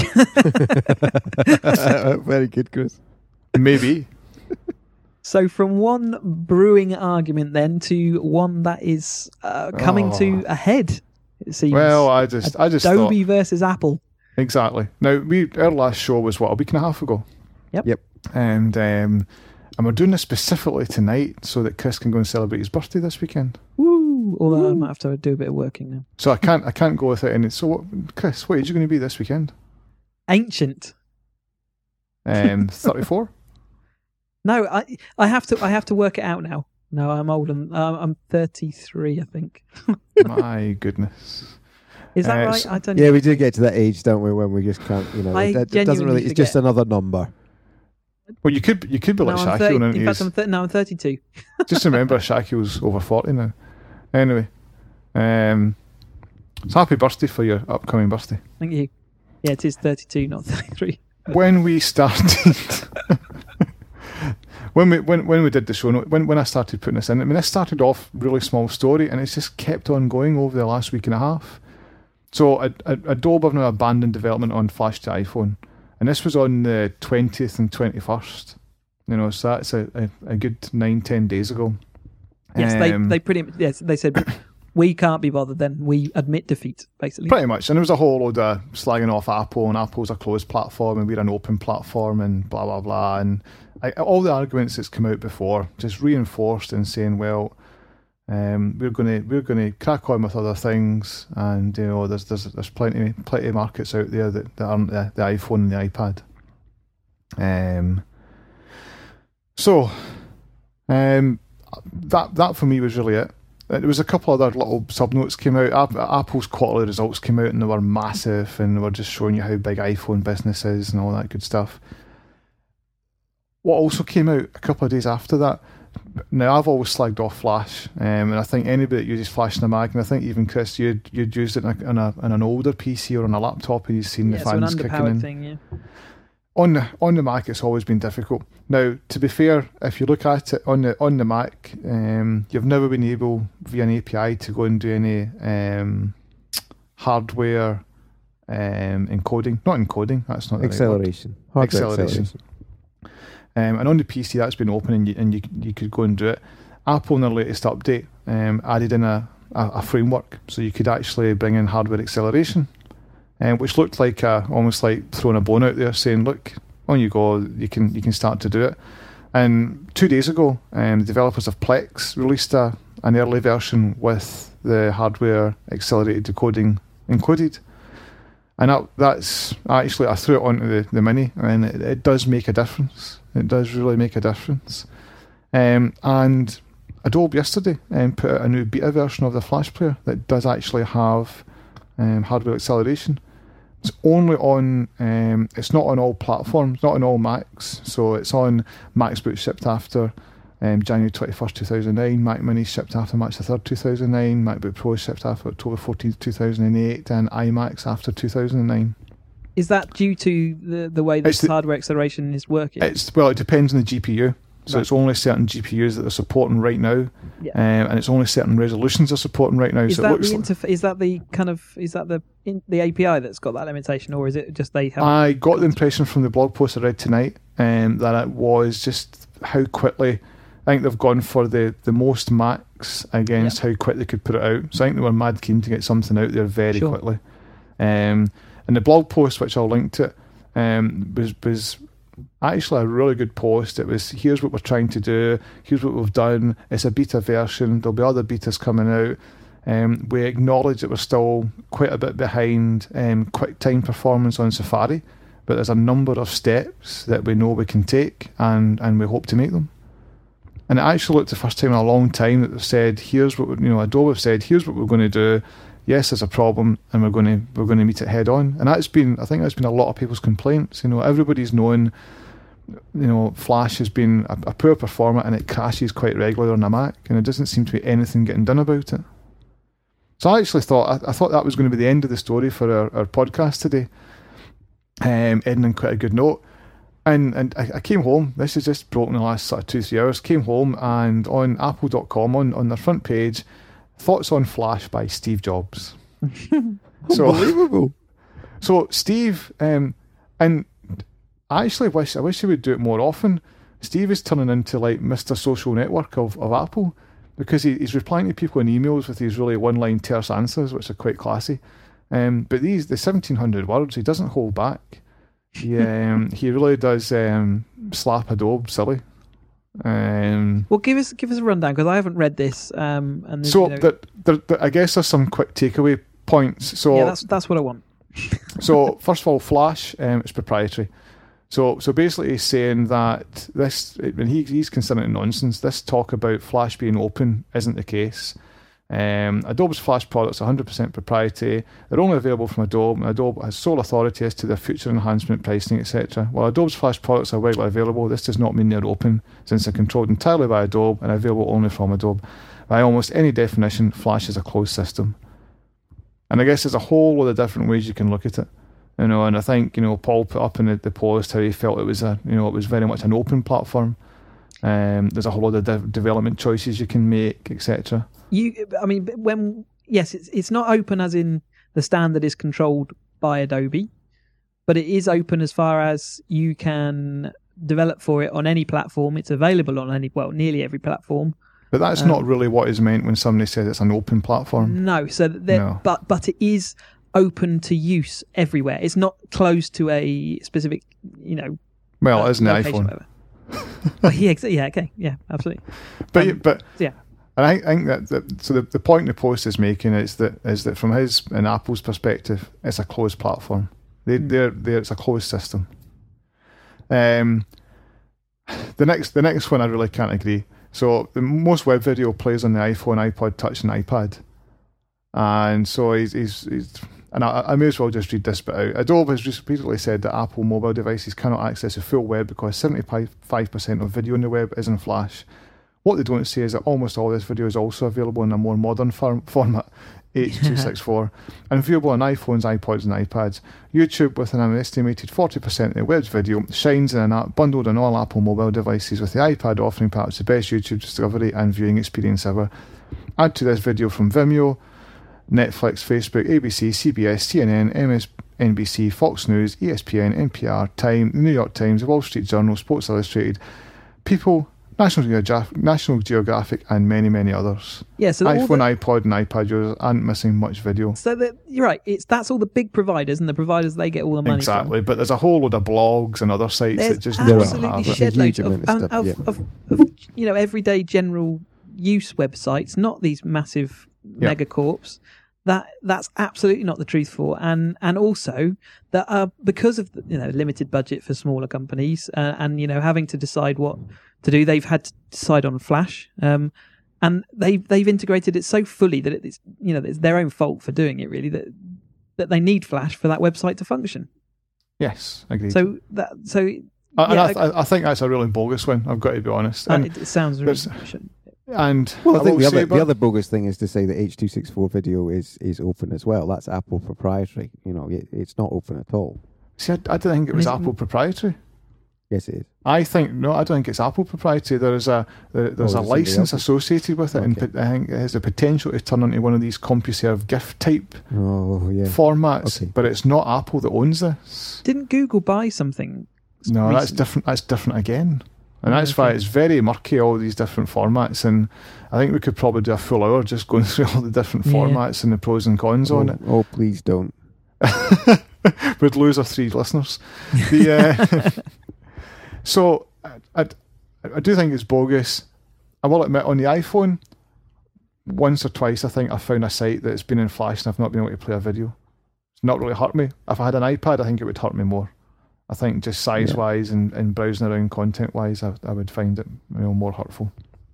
Very good, Chris. Maybe. So from one brewing argument then to one that is coming to a head. It seems. Well, I just Adobe versus Apple. Exactly. Now, our last show was a week and a half ago. Yep. And we're doing this specifically tonight so that Chris can go and celebrate his birthday this weekend. Woo! Although I might have to do a bit of working now. So I can't go without any. So Chris, what age are you going to be this weekend? Ancient. 34. No, I have to work it out now. No, I'm old. I'm 33, I think. My goodness. Is that right? I don't know. Yeah, we do get to that age, don't we, when we just can't, it doesn't really, it's just another number. Well, you could be like Shaquille. In fact, I'm 32. Just remember, Shaquille's over 40 now. Anyway, so happy birthday for your upcoming birthday. Thank you. Yeah, it is 32, not 33. When we started... When we did the show, when I started putting this in, this started off really small story, and it's just kept on going over the last week and a half. So Adobe have now abandoned development on Flash to iPhone, and this was on the 20th and 21st. So that's a good 9-10 days ago. Yes, they said we can't be bothered. Then we admit defeat, basically. Pretty much, and there was a whole load of slagging off Apple, and Apple's a closed platform, and we're an open platform, and blah blah blah, and all the arguments that's come out before just reinforced and saying, well, we're going to crack on with other things, and there's plenty of markets out there that aren't the iPhone and the iPad. That for me was really it. There was a couple other little sub-notes came out. Apple's quarterly results came out and they were massive, and they were just showing you how big iPhone business is and all that good stuff. What also came out a couple of days after that, now I've always slagged off Flash, and I think anybody that uses Flash in a Mac, and I think even Chris, you'd used it on an older PC or on a laptop, and you've seen the fans kicking in. Thing, yeah. On the Mac, it's always been difficult. Now, to be fair, if you look at it on the Mac, you've never been able via an API to go and do any hardware encoding. Not encoding. That's not the acceleration. Right word. Acceleration. And on the PC, that's been open, and you could go and do it. Apple, in their latest update, added in a framework, so you could actually bring in hardware acceleration. Which looked like almost like throwing a bone out there, saying, "Look, on you go. You can start to do it." And 2 days ago, the developers of Plex released an early version with the hardware accelerated decoding included. And that's actually, I threw it onto the Mini, and it does make a difference. It does really make a difference. And Adobe yesterday put out a new beta version of the Flash Player that does actually have hardware acceleration. It's only on, it's not on all platforms, not on all Macs. So it's on Macs boot shipped after January 21st, 2009, Mac Mini shipped after March the 3rd, 2009, MacBook Pro shipped after October 14th, 2008, and iMacs after 2009. Is that due to the way that hardware acceleration is working? It depends on the GPU. So It's only certain GPUs that they're supporting right now, and it's only certain resolutions they're supporting right now. Is that the API that's got that limitation, or is it just they have? I got the impression from the blog post I read tonight that it was just how quickly. I think they've gone for the most Macs against how quick they could put it out. So I think they were mad keen to get something out there very quickly. And the blog post, which I'll link to, was actually a really good post. It was, here's what we're trying to do, here's what we've done, it's a beta version, there'll be other betas coming out, We acknowledge that we're still quite a bit behind QuickTime performance on Safari, but there's a number of steps that we know we can take, and we hope to make them. And it actually looked the first time in a long time that they've said, here's what Adobe have said, here's what we're going to do. Yes, there's a problem, and we're going to meet it head on. And I think that's been a lot of people's complaints. Everybody's known, Flash has been a poor performer, and it crashes quite regularly on a Mac, and it doesn't seem to be anything getting done about it. So I actually thought that was going to be the end of the story for our podcast today. Ending on quite a good note. And I came home, this has just broken in the last sort of 2-3 hours, came home, and on apple.com, on their front page, Thoughts on Flash by Steve Jobs. Unbelievable. So Steve, and I actually wish he would do it more often. Steve is turning into like Mr. Social Network of Apple, because he's replying to people in emails with these really one-line terse answers, which are quite classy. But the 1,700 words, he doesn't hold back. He really does slap Adobe silly. Well, give us a rundown, because I haven't read this. I guess there's some quick takeaway points. So yeah, that's what I want. So first of all, Flash, it's proprietary. So basically, he's saying that when he's considering it nonsense. This talk about Flash being open isn't the case. Adobe's Flash products are 100% proprietary. They're only available from Adobe, and Adobe has sole authority as to their future enhancement, pricing, etc. While Adobe's Flash products are widely available, this does not mean they're open, since they're controlled entirely by Adobe and available only from Adobe. By almost any definition, Flash is a closed system. And I guess there's a whole lot of different ways you can look at it. And I think Paul put up in the post how he felt it was very much an open platform. There's a whole lot of development choices you can make, etc. It's not open as in the standard is controlled by Adobe, but it is open as far as you can develop for it on any platform. It's available on nearly every platform. But that's not really what is meant when somebody says it's an open platform. No, but it is open to use everywhere. It's not closed to a specific, Well, it isn't the iPhone. Yeah, absolutely. But yeah. And I think that the point the post is making is that from his and Apple's perspective, it's a closed platform. It's a closed system. The next one I really can't agree. So the most web video plays on the iPhone, iPod Touch, and iPad, and so he's and I may as well just read this bit out. Adobe has repeatedly said that Apple mobile devices cannot access the full web because 75% of video on the web is in Flash. What they don't say is that almost all this video is also available in a more modern format, H.264, and viewable on iPhones, iPods, and iPads. YouTube, with an estimated 40% of the web's video, shines in an app bundled on all Apple mobile devices, with the iPad offering perhaps the best YouTube discovery and viewing experience ever. Add to this video from Vimeo, Netflix, Facebook, ABC, CBS, CNN, MSNBC, Fox News, ESPN, NPR, Time, New York Times, Wall Street Journal, Sports Illustrated, People, National Geographic, and many, many others. Yeah, so iPhone, iPod, and iPad users aren't missing much video. So you're right. That's all the big providers, and the providers they get all the money exactly. from. But there's a whole load of blogs and other sites that just don't have it. Shed loads of everyday general use websites, not these massive megacorps. That's absolutely not the truth for, and also that because of limited budget for smaller companies, and having to decide what to do, they've had to decide on Flash, and they've integrated it so fully that it's it's their own fault for doing it, really, that they need Flash for that website to function. Yes, agreed. I think that's a really bogus one. I've got to be honest. And it sounds really. And I think the other bogus thing is to say that H.264 video is open as well. That's Apple proprietary. It's not open at all. See, I didn't think it was Apple proprietary. Yes, it is. I don't think it's Apple proprietary. There's a license associated with it, and I think it has the potential to turn into one of these CompuServe GIF type formats. But it's not Apple that owns this. Didn't Google buy something? No, that's different. That's different again. And that's why it's very murky, all these different formats. And I think we could probably do a full hour just going through all the different formats and the pros and cons on it. Oh, please don't. We'd lose our 3 listeners. So I do think it's bogus. I will admit, on the iPhone, once or twice, I think, I've found a site that's been in Flash and I've not been able to play a video. It's not really hurt me. If I had an iPad, I think it would hurt me more. I think just size-wise and browsing around content-wise, I would find it more hurtful.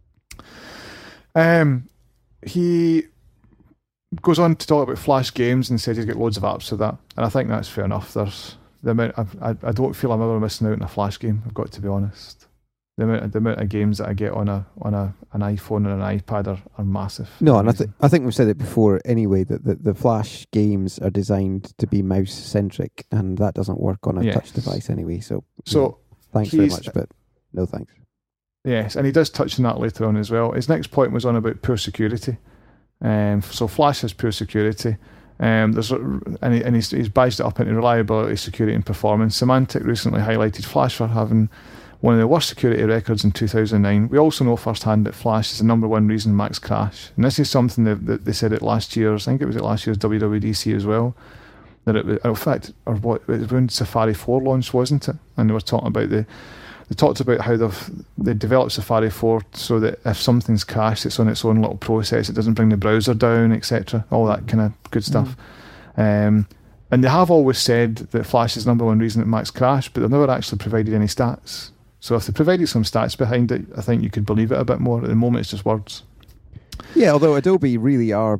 He goes on to talk about Flash games and says he's got loads of apps for that, and I think that's fair enough. There's the amount I don't feel I'm ever missing out on a Flash game. I've got to be honest. The amount of games that I get on an iPhone and an iPad are massive. No, and I think we've said it before anyway, that the Flash games are designed to be mouse centric, and that doesn't work on a touch device anyway. So thanks very much, but no thanks. Yes, and he does touch on that later on as well. His next point was on about poor security. So Flash has poor security. He's badged it up into reliability, security, and performance. Symantec recently highlighted Flash for having one of the worst security records in 2009. We also know firsthand that Flash is the number one reason Macs crash. And this is something that they said at last year's, I think it was at last year's WWDC as well, that it was, in fact, it was when Safari 4 launched, wasn't it? And they were talking about they talked about how they developed Safari 4 so that if something's crashed, it's on its own little process, it doesn't bring the browser down, etc. All that kind of good stuff. And they have always said that Flash is the number one reason that Macs crash, but they've never actually provided any stats. So if they provided some stats behind it, I think you could believe it a bit more. At the moment, it's just words. Yeah, although Adobe really are,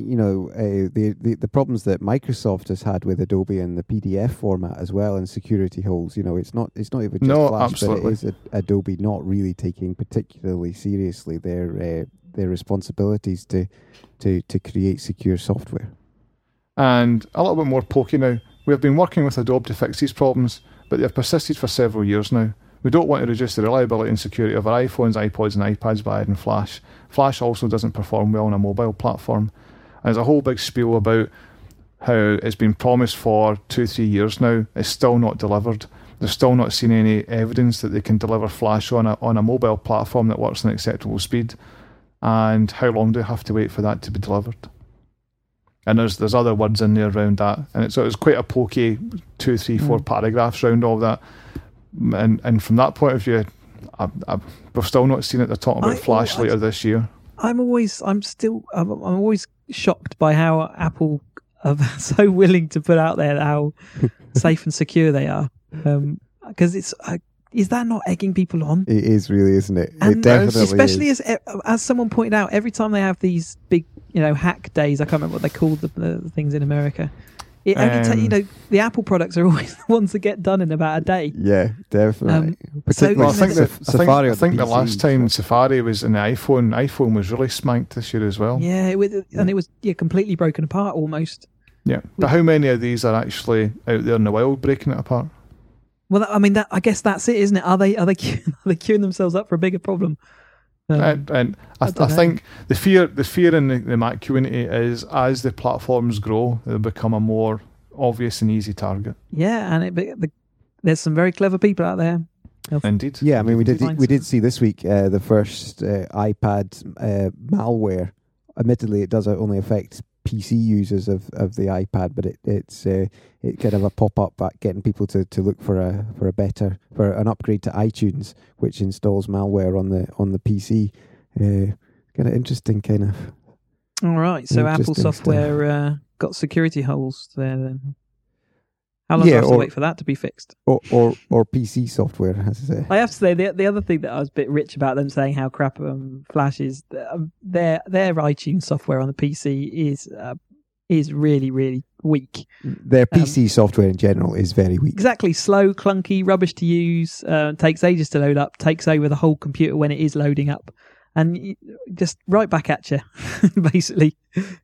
the problems that Microsoft has had with Adobe and the PDF format as well, and security holes. It's not even just Flash, absolutely. But it is Adobe not really taking particularly seriously their responsibilities to create secure software. And a little bit more pokey now. We have been working with Adobe to fix these problems, but they have persisted for several years now. We don't want to reduce the reliability and security of our iPhones, iPods and iPads by adding Flash. Flash also doesn't perform well on a mobile platform. And there's a whole big spiel about how it's been promised for 2-3 years now. It's still not delivered. They've still not seen any evidence that they can deliver Flash on a mobile platform that works at an acceptable speed. And how long do we have to wait for that to be delivered? And there's other words in there around that. And it was quite a pokey 2, 3, 4 paragraphs around all that. And from that point of view, we've still not seen it. They're talking about Flash later this year. I'm always shocked by how Apple are so willing to put out there how safe and secure they are. Because is that not egging people on? It is really, isn't it? And it definitely especially is. as someone pointed out, every time they have these big, hack days, I can't remember what they call the things in America. It only the Apple products are always the ones that get done in about a day. Yeah, definitely. I think the last time Safari was in the iPhone was really smacked this year as well. Yeah, it was completely broken apart almost. Yeah, but how many of these are actually out there in the wild breaking it apart? Well, I guess that's it, isn't it? Are they queuing themselves up for a bigger problem? And I think the fear in the Mac community is as the platforms grow, they'll become a more obvious and easy target. Yeah, and there's some very clever people out there. Indeed. Yeah, I mean, we did see this week the first iPad malware. Admittedly, it does only affect PC users of the iPad, but it's kind of a pop up at getting people to look for an upgrade to iTunes, which installs malware on the PC. Kind of interesting, kind of. All right, so Apple software got security holes there. Then how long do I have to wait for that to be fixed? Or PC software, has to say. I have to say the other thing that I was a bit rich about them saying how crap Flash is. Their iTunes software on the PC is really, really weak. Their PC software in general is very weak. Exactly. Slow, clunky, rubbish to use, takes ages to load up, takes over the whole computer when it is loading up, and just right back at you, basically.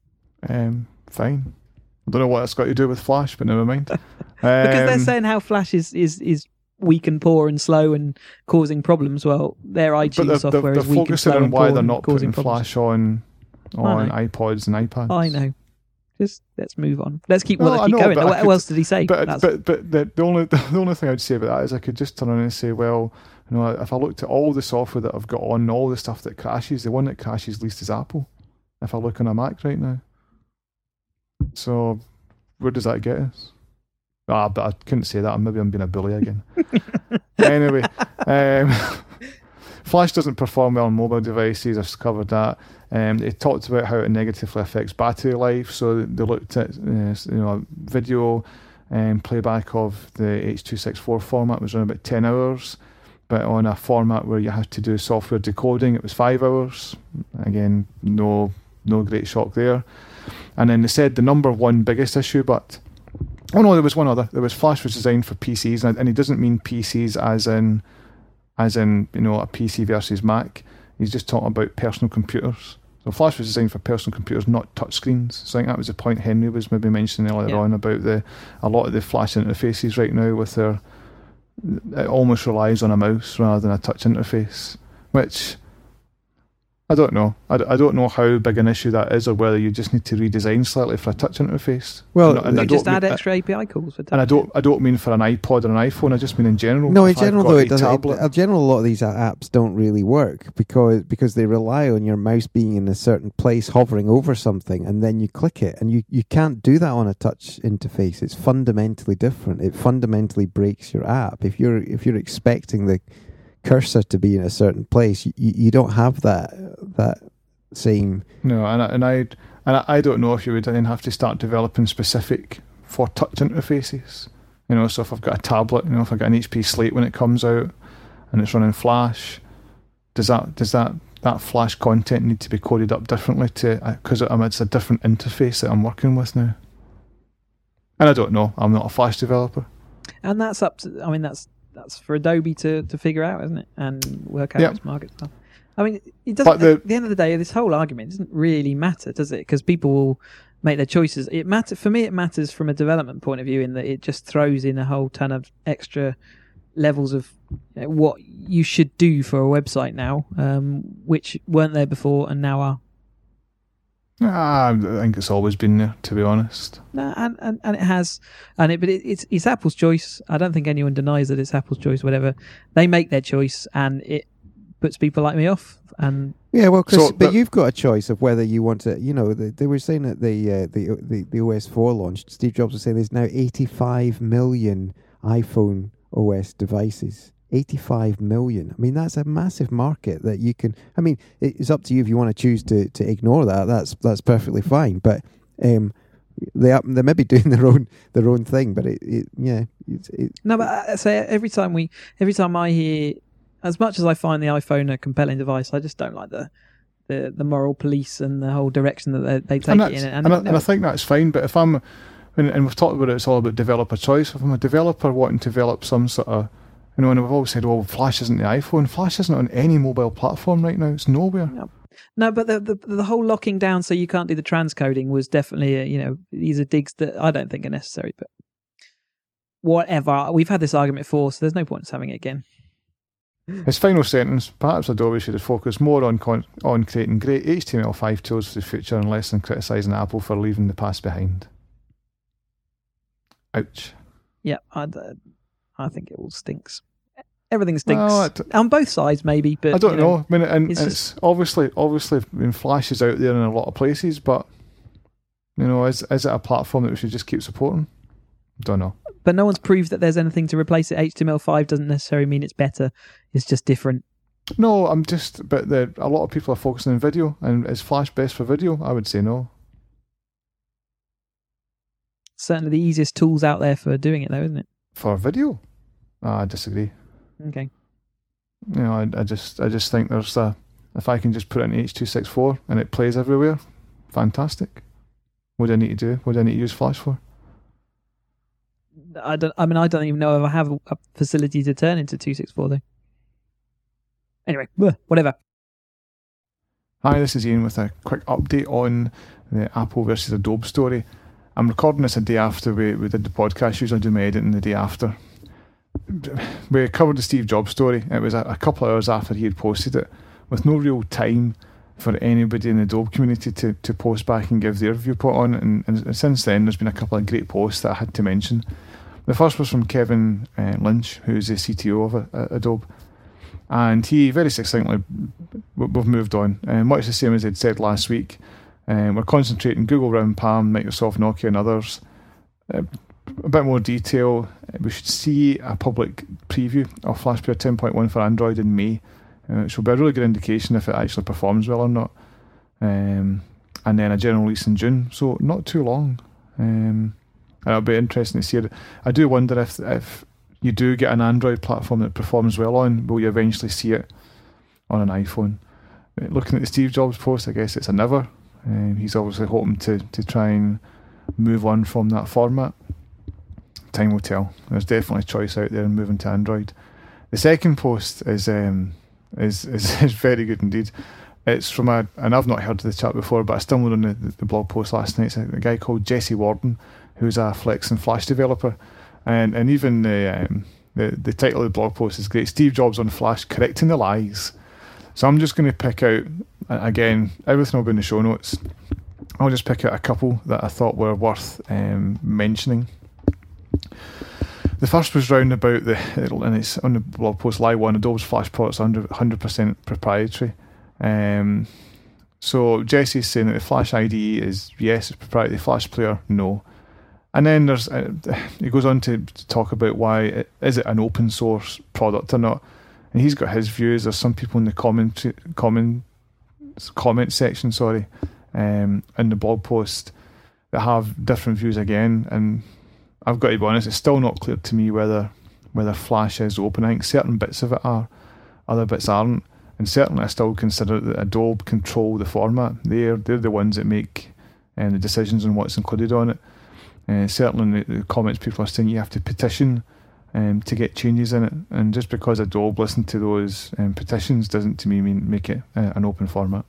Fine. I don't know what that's got to do with Flash, but never mind. Because they're saying how Flash is weak and poor and slow and causing problems. Well, their iTunes software is weak and slow and poor. They're focusing on why they're not putting problems. Flash on iPods and iPads. I know. Just let's move on. Let's keep going. What else did he say? But the only thing I'd say about that is I could just turn around and say, well, if I looked at all the software that I've got on, all the stuff that crashes, the one that crashes least is Apple. If I look on a Mac right now. So, where does that get us? But I couldn't say that. Maybe I'm being a bully again. Anyway, Flash doesn't perform well on mobile devices. I've covered that. They talked about how it negatively affects battery life. So they looked at video playback of the H.264 format was around about 10 hours. But on a format where you have to do software decoding, it was 5 hours. Again, no great shock there. And then they said the number one biggest issue, but there was one other. There was Flash was designed for PCs, and he doesn't mean PCs as in a PC versus Mac. He's just talking about personal computers. So Flash was designed for personal computers, not touchscreens. So I think that was the point Henry was maybe mentioning earlier on about a lot of the Flash interfaces right now with it almost relies on a mouse rather than a touch interface, which I don't know. I don't know how big an issue that is, or whether you just need to redesign slightly for a touch interface. Well, and just add extra API calls for touch. And I don't mean for an iPod or an iPhone. I just mean in general. No, in general though, it doesn't. In general, a lot of these apps don't really work because they rely on your mouse being in a certain place, hovering over something, and then you click it, and you can't do that on a touch interface. It's fundamentally different. It fundamentally breaks your app. If you're expecting the cursor to be in a certain place, you don't have that same. No, and I don't know if you would then have to start developing specific for touch interfaces. So if I've got a tablet, if I've got an HP Slate when it comes out and it's running Flash, does that Flash content need to be coded up differently because it's a different interface that I'm working with now? And I don't know. I'm not a Flash developer. And that's up to. I mean, that's for Adobe to figure out, isn't it? And work out its market stuff. I mean, it doesn't. At the end of the day, this whole argument doesn't really matter, does it? Because people will make their choices. It matters from a development point of view in that it just throws in a whole ton of extra levels of what you should do for a website now, which weren't there before and now are. I think it's always been there, to be honest. No, and it has, but it's Apple's choice. I don't think anyone denies that it's Apple's choice. Whatever they make their choice, and it puts people like me off. And yeah, well, Chris, but you've got a choice of whether you want to. They were saying at the OS 4 launch, Steve Jobs was saying there's now 85 million iPhone OS devices. 85 million. I mean, that's a massive market that you can. I mean, it's up to you if you want to choose to ignore that. That's perfectly fine. But they may be doing their own thing. But no. But I say every time I hear, as much as I find the iPhone a compelling device, I just don't like the moral police and the whole direction that they take it in. And I think that's fine. But if I'm, and we've talked about it, it's all about developer choice. If I'm a developer wanting to develop some sort of, and we've always said, well, Flash isn't the iPhone. Flash isn't on any mobile platform right now. It's nowhere. No, but the whole locking down so you can't do the transcoding was definitely, these are digs that I don't think are necessary. But whatever. We've had this argument before, so there's no point in having it again. His final sentence, perhaps Adobe should have focused more on creating great HTML5 tools for the future and less than criticising Apple for leaving the past behind. Ouch. Yeah, I think it all stinks. Everything stinks on both sides, maybe. But I don't know. I mean, and it's obviously when Flash is out there in a lot of places, but is it a platform that we should just keep supporting? Don't know. But no one's proved that there's anything to replace it. HTML5 doesn't necessarily mean it's better. It's just different. No, but a lot of people are focusing on video, and is Flash best for video? I would say no. Certainly the easiest tools out there for doing it, though, isn't it? For video? I disagree. Okay. I just think there's if I can just put it in H.264 and it plays everywhere, fantastic. What do I need to do? What do I need to use Flash for? I don't even know if I have a facility to turn into 264 though. Anyway, whatever. Hi, this is Ian with a quick update on the Apple versus Adobe story. I'm recording this a day after we did the podcast. Usually I do my editing the day after. We covered the Steve Jobs story. It was a couple of hours after he had posted it, with no real time for anybody in the Adobe community to post back and give their viewpoint on it. And since then, there's been a couple of great posts that I had to mention. The first was from Kevin Lynch, who's the CTO of Adobe. And he very succinctly, we've moved on. Much the same as they'd said last week. We're concentrating Google around Palm, Microsoft, Nokia and others. A bit more detail. We should see a public preview of FlashPlayer 10.1 for Android in May. which will be a really good indication if it actually performs well or not. And then a general release in June, so not too long. It'll be interesting to see it. I do wonder if you do get an Android platform that performs well on, will you eventually see it on an iPhone? Looking at the Steve Jobs post, I guess it's a never. He's obviously hoping to try and move on from that format. Time will tell. There's definitely a choice out there in moving to Android. The second post is very good indeed. It's from and I've not heard of the chat before, but I stumbled on the blog post last night. It's a guy called Jesse Warden, who's a Flex and Flash developer, and even the title of the blog post is great. Steve Jobs on Flash correcting the lies. So I'm just going to pick out, again, everything will be in the show notes. I'll just pick out a couple that I thought were worth mentioning. The first was round about and it's on the blog post, Lie 1, Adobe's Flash products are 100% proprietary. So Jesse's saying that the Flash IDE is, yes, it's proprietary. Flash Player, no. And then he goes on to talk about why is it an open source product or not. And he's got his views. There's some people in the comment section, in the blog post that have different views again. And I've got to be honest, it's still not clear to me whether Flash is open. I think certain bits of it are, other bits aren't. And certainly I still consider that Adobe control the format. They're the ones that make the decisions on what's included on it. Certainly in the comments, people are saying you have to petition to get changes in it, and just because Adobe listened to those petitions doesn't to me mean make it an open format.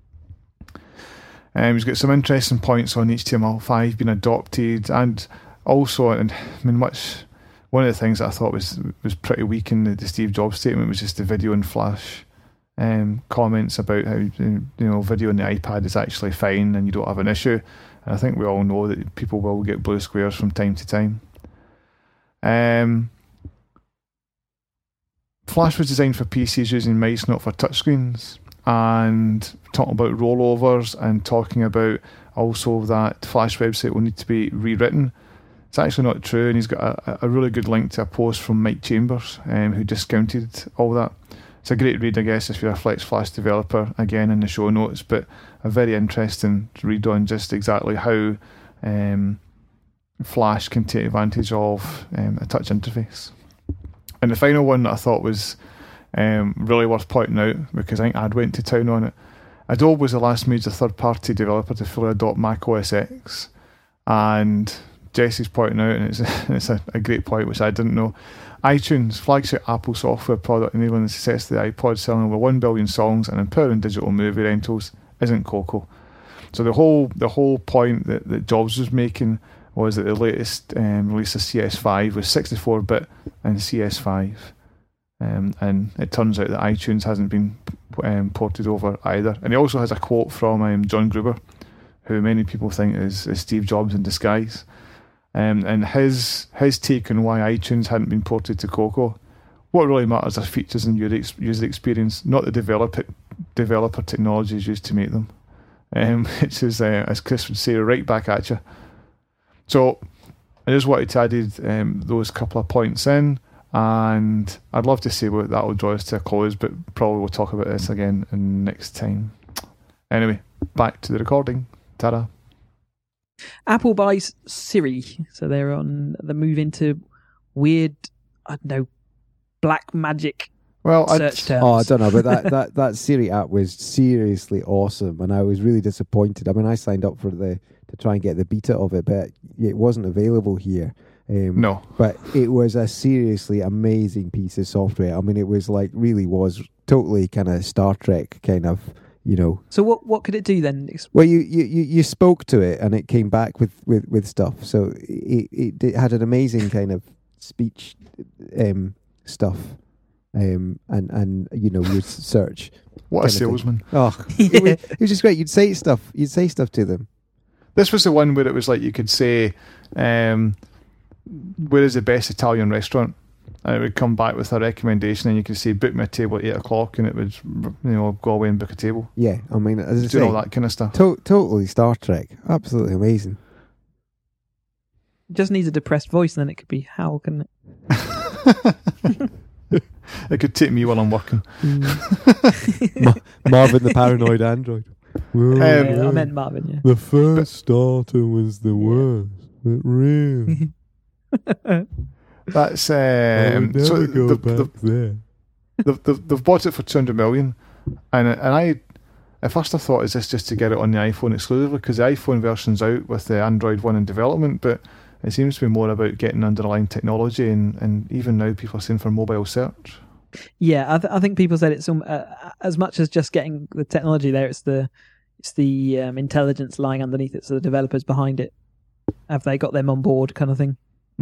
He's got some interesting points on HTML5 being adopted, and also, one of the things that I thought was pretty weak in the Steve Jobs statement was just the video and Flash comments about how video on the iPad is actually fine and you don't have an issue. And I think we all know that people will get blue squares from time to time. Flash was designed for PCs using mice, not for touchscreens, and talking about rollovers and talking about also that Flash website will need to be rewritten. It's actually not true, and he's got a really good link to a post from Mike Chambers who discounted all that. It's a great read, I guess, if you're a Flex Flash developer, again in the show notes, but a very interesting read on just exactly how Flash can take advantage of a touch interface. And the final one that I thought was really worth pointing out, because I think Ad went to town on it. Adobe was the last major third-party developer to fully adopt Mac OS X, and Jesse's pointing out, and it's a great point which I didn't know. iTunes, flagship Apple software product enabling the success of the iPod, selling over 1 billion songs and empowering digital movie rentals, isn't Coco. So the whole point that Jobs was making was that the latest release of CS5 was 64-bit and CS5. And it turns out that iTunes hasn't been ported over either. And he also has a quote from John Gruber, who many people think is Steve Jobs in disguise. And his take on why iTunes hadn't been ported to Coco. What really matters are features and user experience, not the developer technologies used to make them. Which is, as Chris would say, right back at you. So I just wanted to add those couple of points in, and I'd love to say that will draw us to a close, but probably we'll talk about this again next time. Anyway, back to the recording. Ta-da. Apple buys Siri, so they're on the move into weird, I don't know, black magic search terms. Oh, I don't know, but that Siri app was seriously awesome, and I was really disappointed. I mean, I signed up to try and get the beta of it, but it wasn't available here. No. But it was a seriously amazing piece of software. I mean, it was really was totally kind of Star Trek kind of, So what could it do then? Well, you spoke to it and it came back with stuff. So it had an amazing kind of speech stuff. And your search. What a salesman! It was just great. You'd say stuff to them. This was the one where it was like you could say, "Where is the best Italian restaurant?" And it would come back with a recommendation, and you could say, "Book me a table at 8 o'clock," and it would, go away and book a table. Yeah, I mean, as I say, all that kind of stuff. Totally Star Trek. Absolutely amazing. It just needs a depressed voice, and then it could be Hal, couldn't it? It could take me while I'm working. Marvin the paranoid android. Well, I meant Marvin, yeah. The first starter was the worst, but really. That's never go back there. They've bought it for $200 million, and I at first I thought, is this just to get it on the iPhone exclusively, because the iPhone version's out with the Android one in development, but it seems to be more about getting underlying technology, and even now people are saying for mobile search. Yeah, I think people said it's as much as just getting the technology there. It's the intelligence lying underneath it. So the developers behind it, have they got them on board, kind of thing?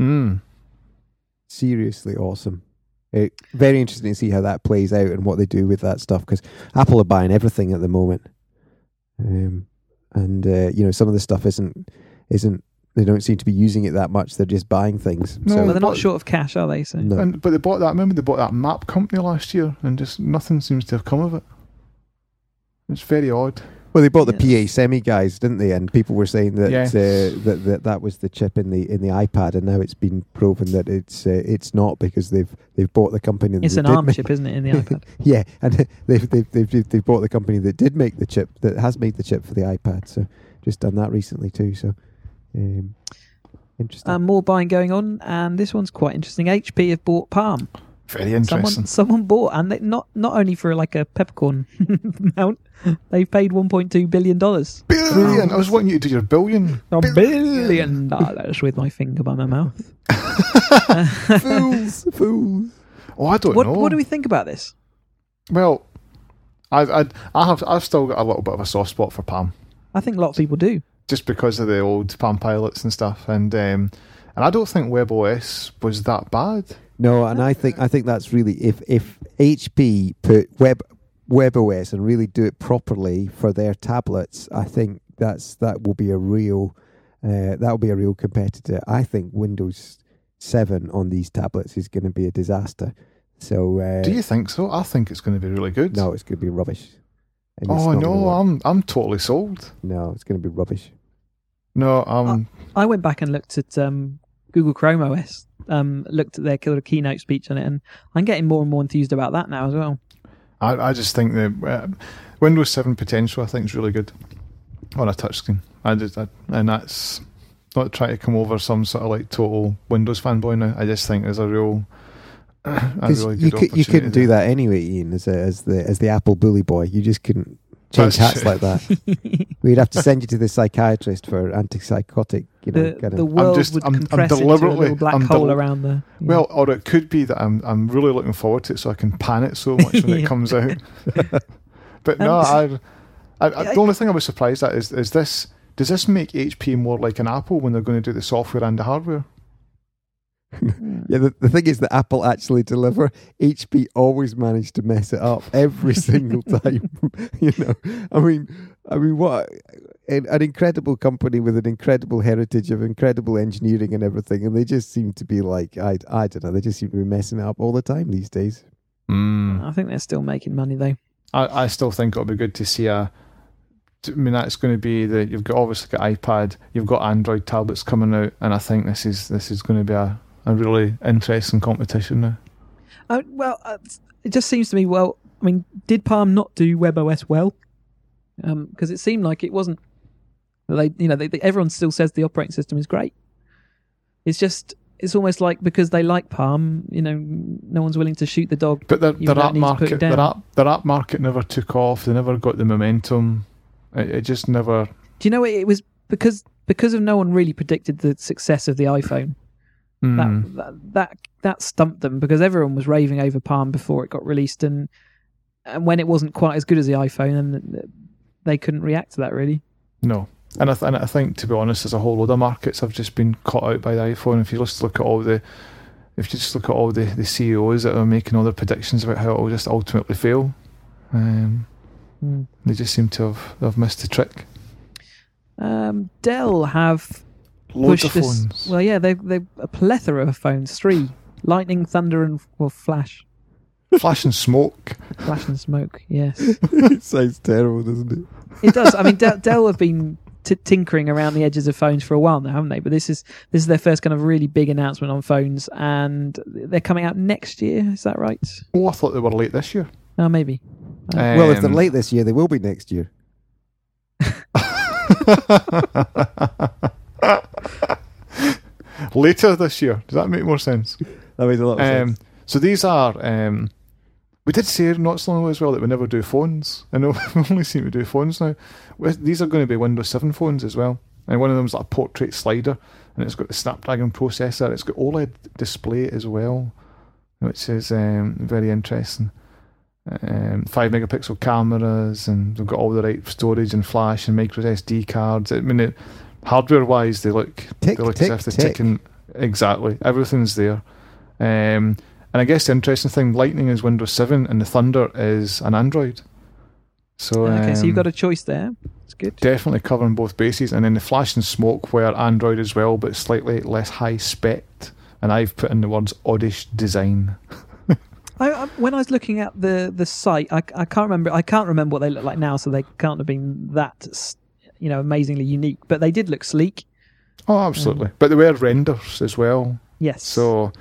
Seriously awesome. Very interesting to see how that plays out and what they do with that stuff, because Apple are buying everything at the moment, and some of the stuff isn't. They don't seem to be using it that much. They're just buying things. No, well, they're not short of cash, are they? So. No. But they bought that. Remember, they bought that map company last year, and just nothing seems to have come of it. It's very odd. Well, they bought the PA Semi guys, didn't they? And people were saying that that was the chip in the iPad, and now it's been proven that it's not, because they've bought the company. It's an ARM chip, isn't it, in the iPad? Yeah, and they've bought the company that did make the chip, that has made the chip for the iPad. So just done that recently too. So. Interesting. More buying going on, and this one's quite interesting. HP have bought Palm. Very interesting. Someone bought, and they, not only for like a peppercorn amount, they've paid $1.2 billion. Billion! I was wanting you to do your billion. $1 billion with my finger by my mouth. Fools. Oh, I don't know. What do we think about this? Well, I've still got a little bit of a soft spot for Palm. I think a lot of people do. Just because of the old Palm Pilots and stuff, and I don't think WebOS was that bad. No, and I think that's really, if HP put WebOS and really do it properly for their tablets, I think that will be a real competitor. I think Windows 7 on these tablets is going to be a disaster. So, do you think so? I think it's going to be really good. No, it's going to be rubbish. Oh no, I'm totally sold. No, it's going to be rubbish. No, I went back and looked at Google Chrome OS, looked at their keynote speech on it, and I'm getting more and more enthused about that now as well. I just think the Windows 7 potential, I think, is really good on a touchscreen. And that's not trying to come over some sort of like total Windows fanboy now. I just think there's a really good opportunity. You couldn't do that anyway, Ian, as the Apple bully boy. You just couldn't change hats like that. We'd have to send you to the psychiatrist for antipsychotic. The world would compress into a little black hole around the. Yeah. Well, or it could be that I'm really looking forward to it, so I can pan it so much when it comes out. But no, the only thing I was surprised at is this. Does this make HP more like an Apple when they're going to do the software and the hardware? Yeah, the thing is that Apple actually deliver. HP always manage to mess it up every single time. I mean, what an incredible company with an incredible heritage of incredible engineering and everything, and they just seem to be like, I don't know, they just seem to be messing it up all the time these days. I think they're still making money though. I still think it'll be good to see that's going to be you've got obviously got iPad, you've got Android tablets coming out, and I think this is going to be a really interesting competition now. It just seems to me, did Palm not do WebOS well? Because it seemed like it wasn't. Everyone still says the operating system is great. It's almost like because they like Palm, no one's willing to shoot the dog. But their app market never took off. They never got the momentum. It just never. Do you know it was because of no one really predicted the success of the iPhone. That stumped them, because everyone was raving over Palm before it got released, and when it wasn't quite as good as the iPhone, and they couldn't react to that really. No, and I think, to be honest, there's a whole load of markets have just been caught out by the iPhone. If you just look at all the CEOs that are making all their predictions about how it will just ultimately fail, they just seem to have missed the trick. Dell have loads of phones. Well, yeah, they've a plethora of phones. 3: Lightning, Thunder, and Flash. Flash and Smoke. Flash and Smoke. Yes. It sounds terrible, doesn't it? It does. I mean, Dell have been tinkering around the edges of phones for a while now, haven't they? But this is their first kind of really big announcement on phones, and they're coming out next year. Is that right? Oh, I thought they were late this year. Oh, maybe. Well, if they're late this year, they will be next year. Later this year. Does that make more sense? That makes a lot of sense. So these are... we did say not so long ago as well that we never do phones. I know we only seem to do phones now. These are going to be Windows 7 phones as well. And one of them is like a portrait slider, and it's got the Snapdragon processor. It's got OLED display as well, which is very interesting. 5 megapixel cameras, and they've got all the right storage and flash and micro SD cards. I mean, hardware wise, they look as if they're ticking. Exactly, everything's there. And I guess the interesting thing, Lightning is Windows 7 and the Thunder is an Android. So okay, so you've got a choice there. It's good. Definitely covering both bases, and then the Flash and Smoke were Android as well, but slightly less high spec. And I've put in the words oddish design. When I was looking at the site, I can't remember what they look like now, so they can't have been that amazingly unique. But they did look sleek. Oh, absolutely. But they were renders as well. Yes. So,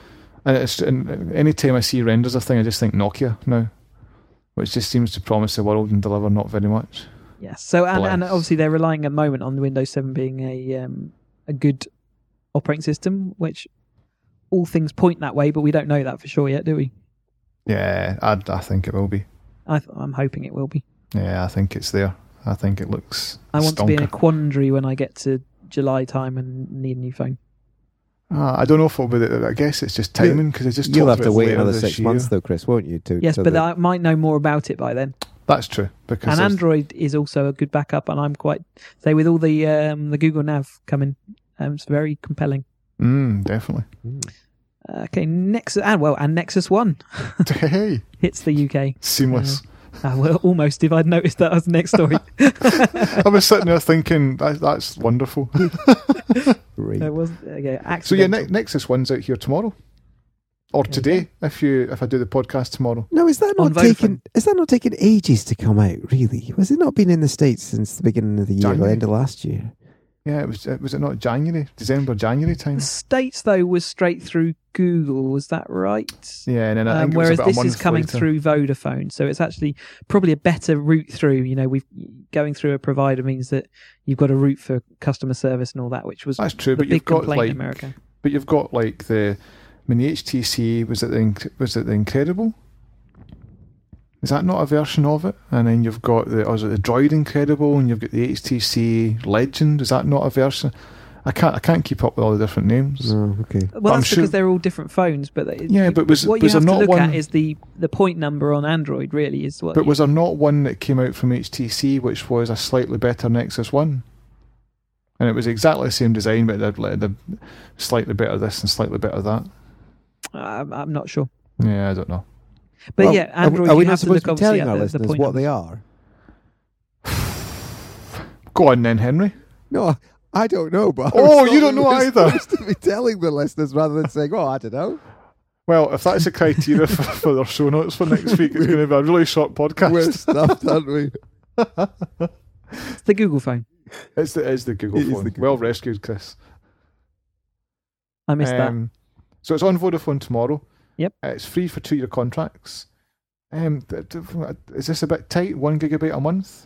and any time I see renders of thing, I just think Nokia now, which just seems to promise the world and deliver not very much. Yes. So and obviously they're relying at the moment on the Windows 7 being a good operating system, which all things point that way, but we don't know that for sure yet, do we? Yeah, I think it will be. I'm hoping it will be. Yeah, I think it's there. I think it looks I want to be in a quandary when I get to July time and need a new phone. I don't know if it'll be. I guess it's just timing, because it's just you'll have to wait another 6 months though, Chris, won't you? Yes, but I might know more about it by then. That's true. Because Android is also a good backup, and I'm quite with all the Google Nav coming, it's very compelling. Definitely. Okay, Nexus and Nexus One. Hey, hits the UK. Seamless. Well, almost. If I'd noticed that was the next story. I was sitting there thinking that's wonderful. Great. So yeah, Nexus One's out here tomorrow, or today. If I do the podcast tomorrow. No, is that not taking ages to come out? Really? Was it not been in the States since the beginning of the year, or the end of last year? Yeah, was it not December, January time? The States, though, was straight through Google, was that right? Yeah, and then I think whereas it was this is coming later. through Vodafone, so it's actually probably a better route through. Going through a provider means that you've got a route for customer service and all that, which was that's true. The but big you've got complaint in America. But you've got the HTC was it the Incredible? Is that not a version of it? And then you've got the Droid Incredible, and you've got the HTC Legend. Is that not a version? I can't keep up with all the different names. Oh, okay. Well, that's because they're all different phones. But what you have to look at is the point number on Android. Really, is what. But was there not one that came out from HTC which was a slightly better Nexus One? And it was exactly the same design, but they'd slightly better this and slightly better that. I'm not sure. Yeah, I don't know. But Android. Are we not have supposed to to be telling our the listeners point what numbers. they are? Go on then, Henry. No, I don't know. But you don't know either. Supposed to be telling the listeners rather than saying, "Oh, I don't know." Well, if that's the criteria for their show notes for next week, it's going to be a really short podcast. We're stuffed, aren't we? It's the Google phone. It is the Google phone. Well rescued, Chris. I missed that. So it's on Vodafone tomorrow. Yep. It's free for 2-year contracts. Is this a bit tight? 1 gigabyte a month?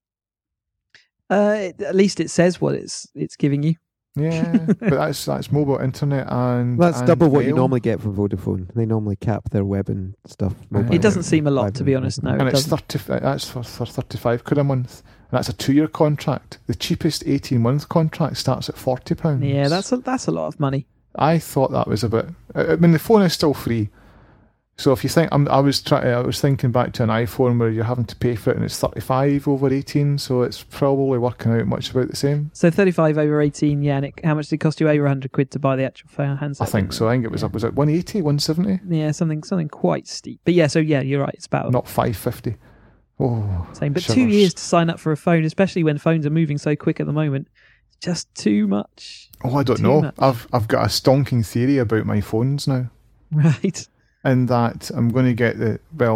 At least it says what it's giving you. Yeah, but that's mobile internet and that's double what you mail. normally get from Vodafone. They normally cap their web and stuff. It doesn't seem a lot, to be honest. No, and it's that's for 35 quid a month, and that's a 2-year contract. The cheapest 18-month contract starts at £40. Yeah, that's a lot of money. I thought that was a bit. I mean, the phone is still free, so if you think I was thinking back to an iPhone where you're having to pay for it, and it's 35 over 18, so it's probably working out much about the same. So 35 over 18, yeah. And how much did it cost you? Over 100 quid to buy the actual handset? I think so. I think it was 180, 170. Yeah, something quite steep. But yeah, so yeah, you're right. It's about not 550. Oh, same. But shivers. 2 years to sign up for a phone, especially when phones are moving so quick at the moment, just too much. Oh, I don't know. I've got a stonking theory about my phones now. Right. And that I'm going to get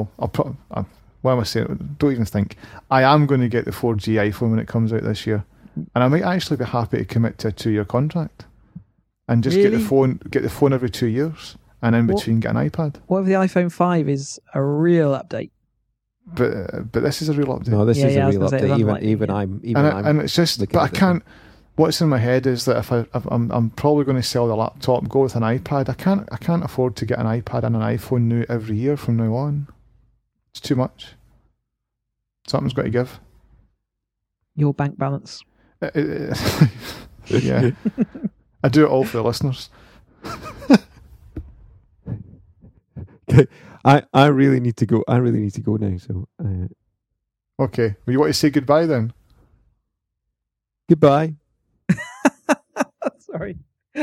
what am I saying? Don't even think. I am going to get the 4G iPhone when it comes out this year. And I might actually be happy to commit to a 2-year contract and just get the phone every 2 years, and in between get an iPad. What if the iPhone 5 is a real update? But this is a real update. No, this is a real update. And it's just, but I can't. What's in my head is that if I'm probably going to sell the laptop and go with an iPad. I can't afford to get an iPad and an iPhone new every year from now on. It's too much. Something's got to give. Your bank balance. Yeah. I do it all for the listeners. Okay. I really need to go. Now. So. Okay. Well, you want to say goodbye then? Goodbye. Sorry.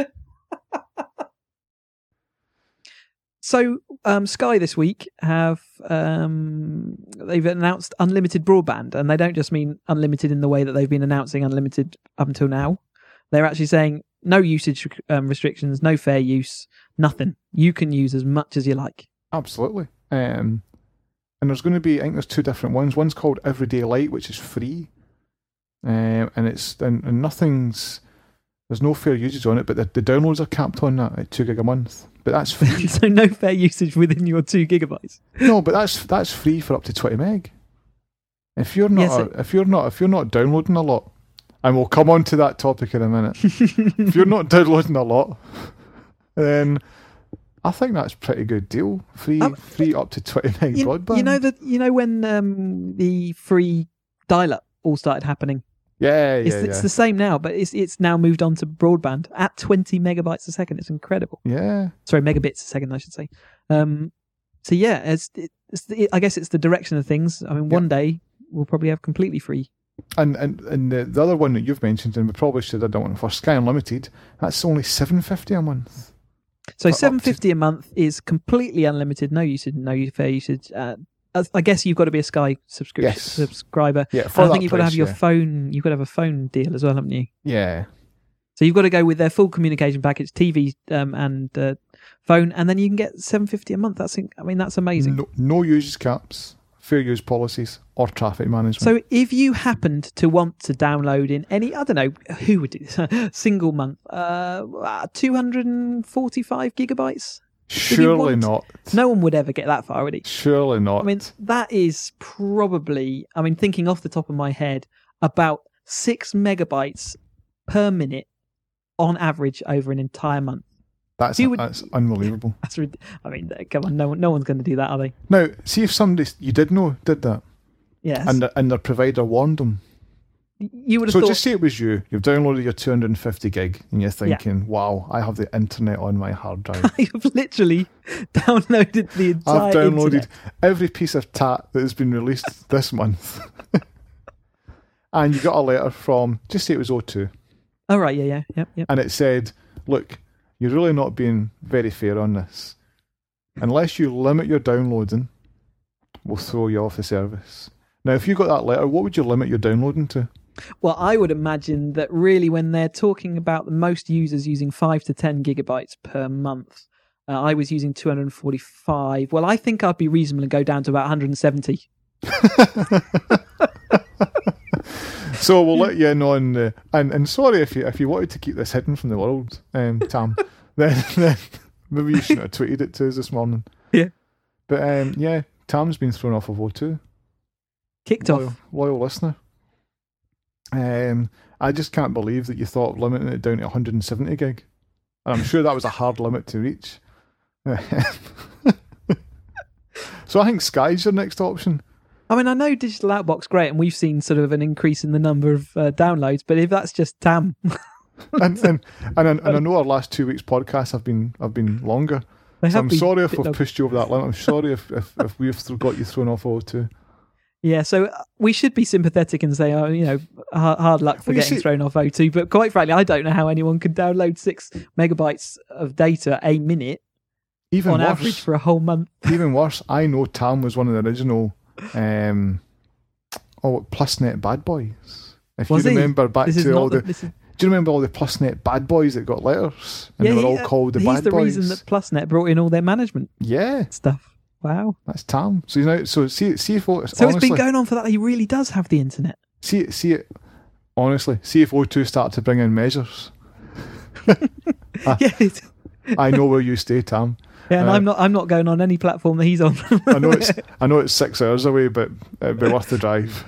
So, Sky this week have they've announced unlimited broadband, and they don't just mean unlimited in the way that they've been announcing unlimited up until now. They're actually saying no usage restrictions, no fair use, nothing. You can use as much as you like. Absolutely. And there's going to be, I think there's 2 different ones. One's called Everyday Light, which is free, and nothing's. There's no fair usage on it, but the downloads are capped on that at 2 gig a month. But that's free. So no fair usage within your 2 gigabytes. No, but that's free for up to 20 meg. If you're not downloading a lot, and we'll come on to that topic in a minute. If you're not downloading a lot, then I think that's a pretty good deal. Free up to 20 meg broadband. You know when the free dial-up all started happening. It's the same now, but it's now moved on to broadband at 20 megabytes a second. It's incredible. Yeah. Sorry, megabits a second, I should say. So yeah, I guess it's the direction of things. I mean, one day we'll probably have completely free. And the other one that you've mentioned, and we probably should have done one for Sky Unlimited. That's only $7.50 a month. So $7.50 a month is completely unlimited, no usage, no fair usage. I guess you've got to be a Sky subscriber. Yeah, I think you've got to have your phone. You've got to have a phone deal as well, haven't you? Yeah. So you've got to go with their full communication package, TV and phone, and then you can get $7.50 a month. That's amazing. No usage caps, fair use policies, or traffic management. So if you happened to want to download in any, I don't know, who would do this, single month, 245 gigabytes. Surely not. No one would ever get that far, would he? Surely not. I mean, that is probably, thinking off the top of my head, about 6 megabytes per minute on average over an entire month. That's unbelievable. Come on, no one's going to do that, are they? Now, see if somebody you did that. Yes. And their provider warned them. You would have thought. Just say it was you. You've downloaded your 250 gig, and you're thinking, "Wow, I have the internet on my hard drive." You've literally downloaded the entire. I've downloaded internet. every piece of TAT that has been released this month, and you got a letter from. Just say it was O2. Oh right, yeah. And it said, "Look, you're really not being very fair on this. Unless you limit your downloading, we'll throw you off the service." Now, if you got that letter, what would you limit your downloading to? Well, I would imagine that really when they're talking about the most users using 5 to 10 gigabytes per month, I was using 245. Well, I think I'd be reasonable and go down to about 170. So we'll let you in on and sorry if you wanted to keep this hidden from the world, Tam, then maybe you shouldn't have tweeted it to us this morning. Yeah. But Tam's been thrown off of O2. Kicked off. Loyal listener. I just can't believe that you thought of limiting it down to 170 gig. And I'm sure that was a hard limit to reach. So I think Sky's your next option. I mean, I know Digital Outbox great, and we've seen sort of an increase in the number of downloads. But if that's just Tam, and I know our last 2 weeks podcasts have been longer. So I'm sorry if we've pushed you over that limit. I'm sorry if we've got you thrown off O2. Yeah, so we should be sympathetic and say, hard luck for getting thrown off O2. But quite frankly, I don't know how anyone could download 6 megabytes of data a minute on average for a whole month. Even worse, I know Tam was one of the original PlusNet bad boys. If you remember back to all the... Do you remember all the PlusNet bad boys that got letters? And they were all called the bad boys? He's the reason that PlusNet brought in all their management stuff. Wow. That's Tam. So see if honestly, it's been going on for that. He really does have the internet. See it Honestly, see if O2 start to bring in measures. Yeah. I know where you stay, Tam. Yeah, and I'm not going on any platform that he's on. I know it's 6 hours away, but it'd be worth the drive.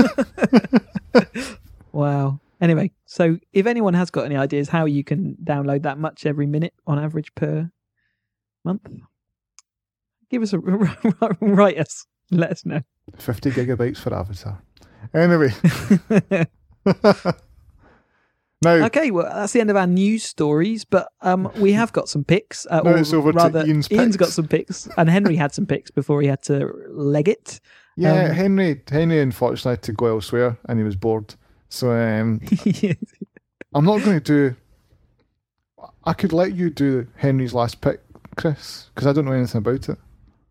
Wow. Anyway, so if anyone has got any ideas how you can download that much every minute on average per month, give us write us, let us know. 50 gigabytes for Avatar. Anyway. Now, okay, well, that's the end of our news stories, but we have got some picks. Now it's over to Ian's picks. Got some picks, and Henry had some picks before he had to leg it. Yeah, Henry unfortunately had to go elsewhere, and he was bored. So I'm not going to do... I could let you do Henry's last pick, Chris, because I don't know anything about it.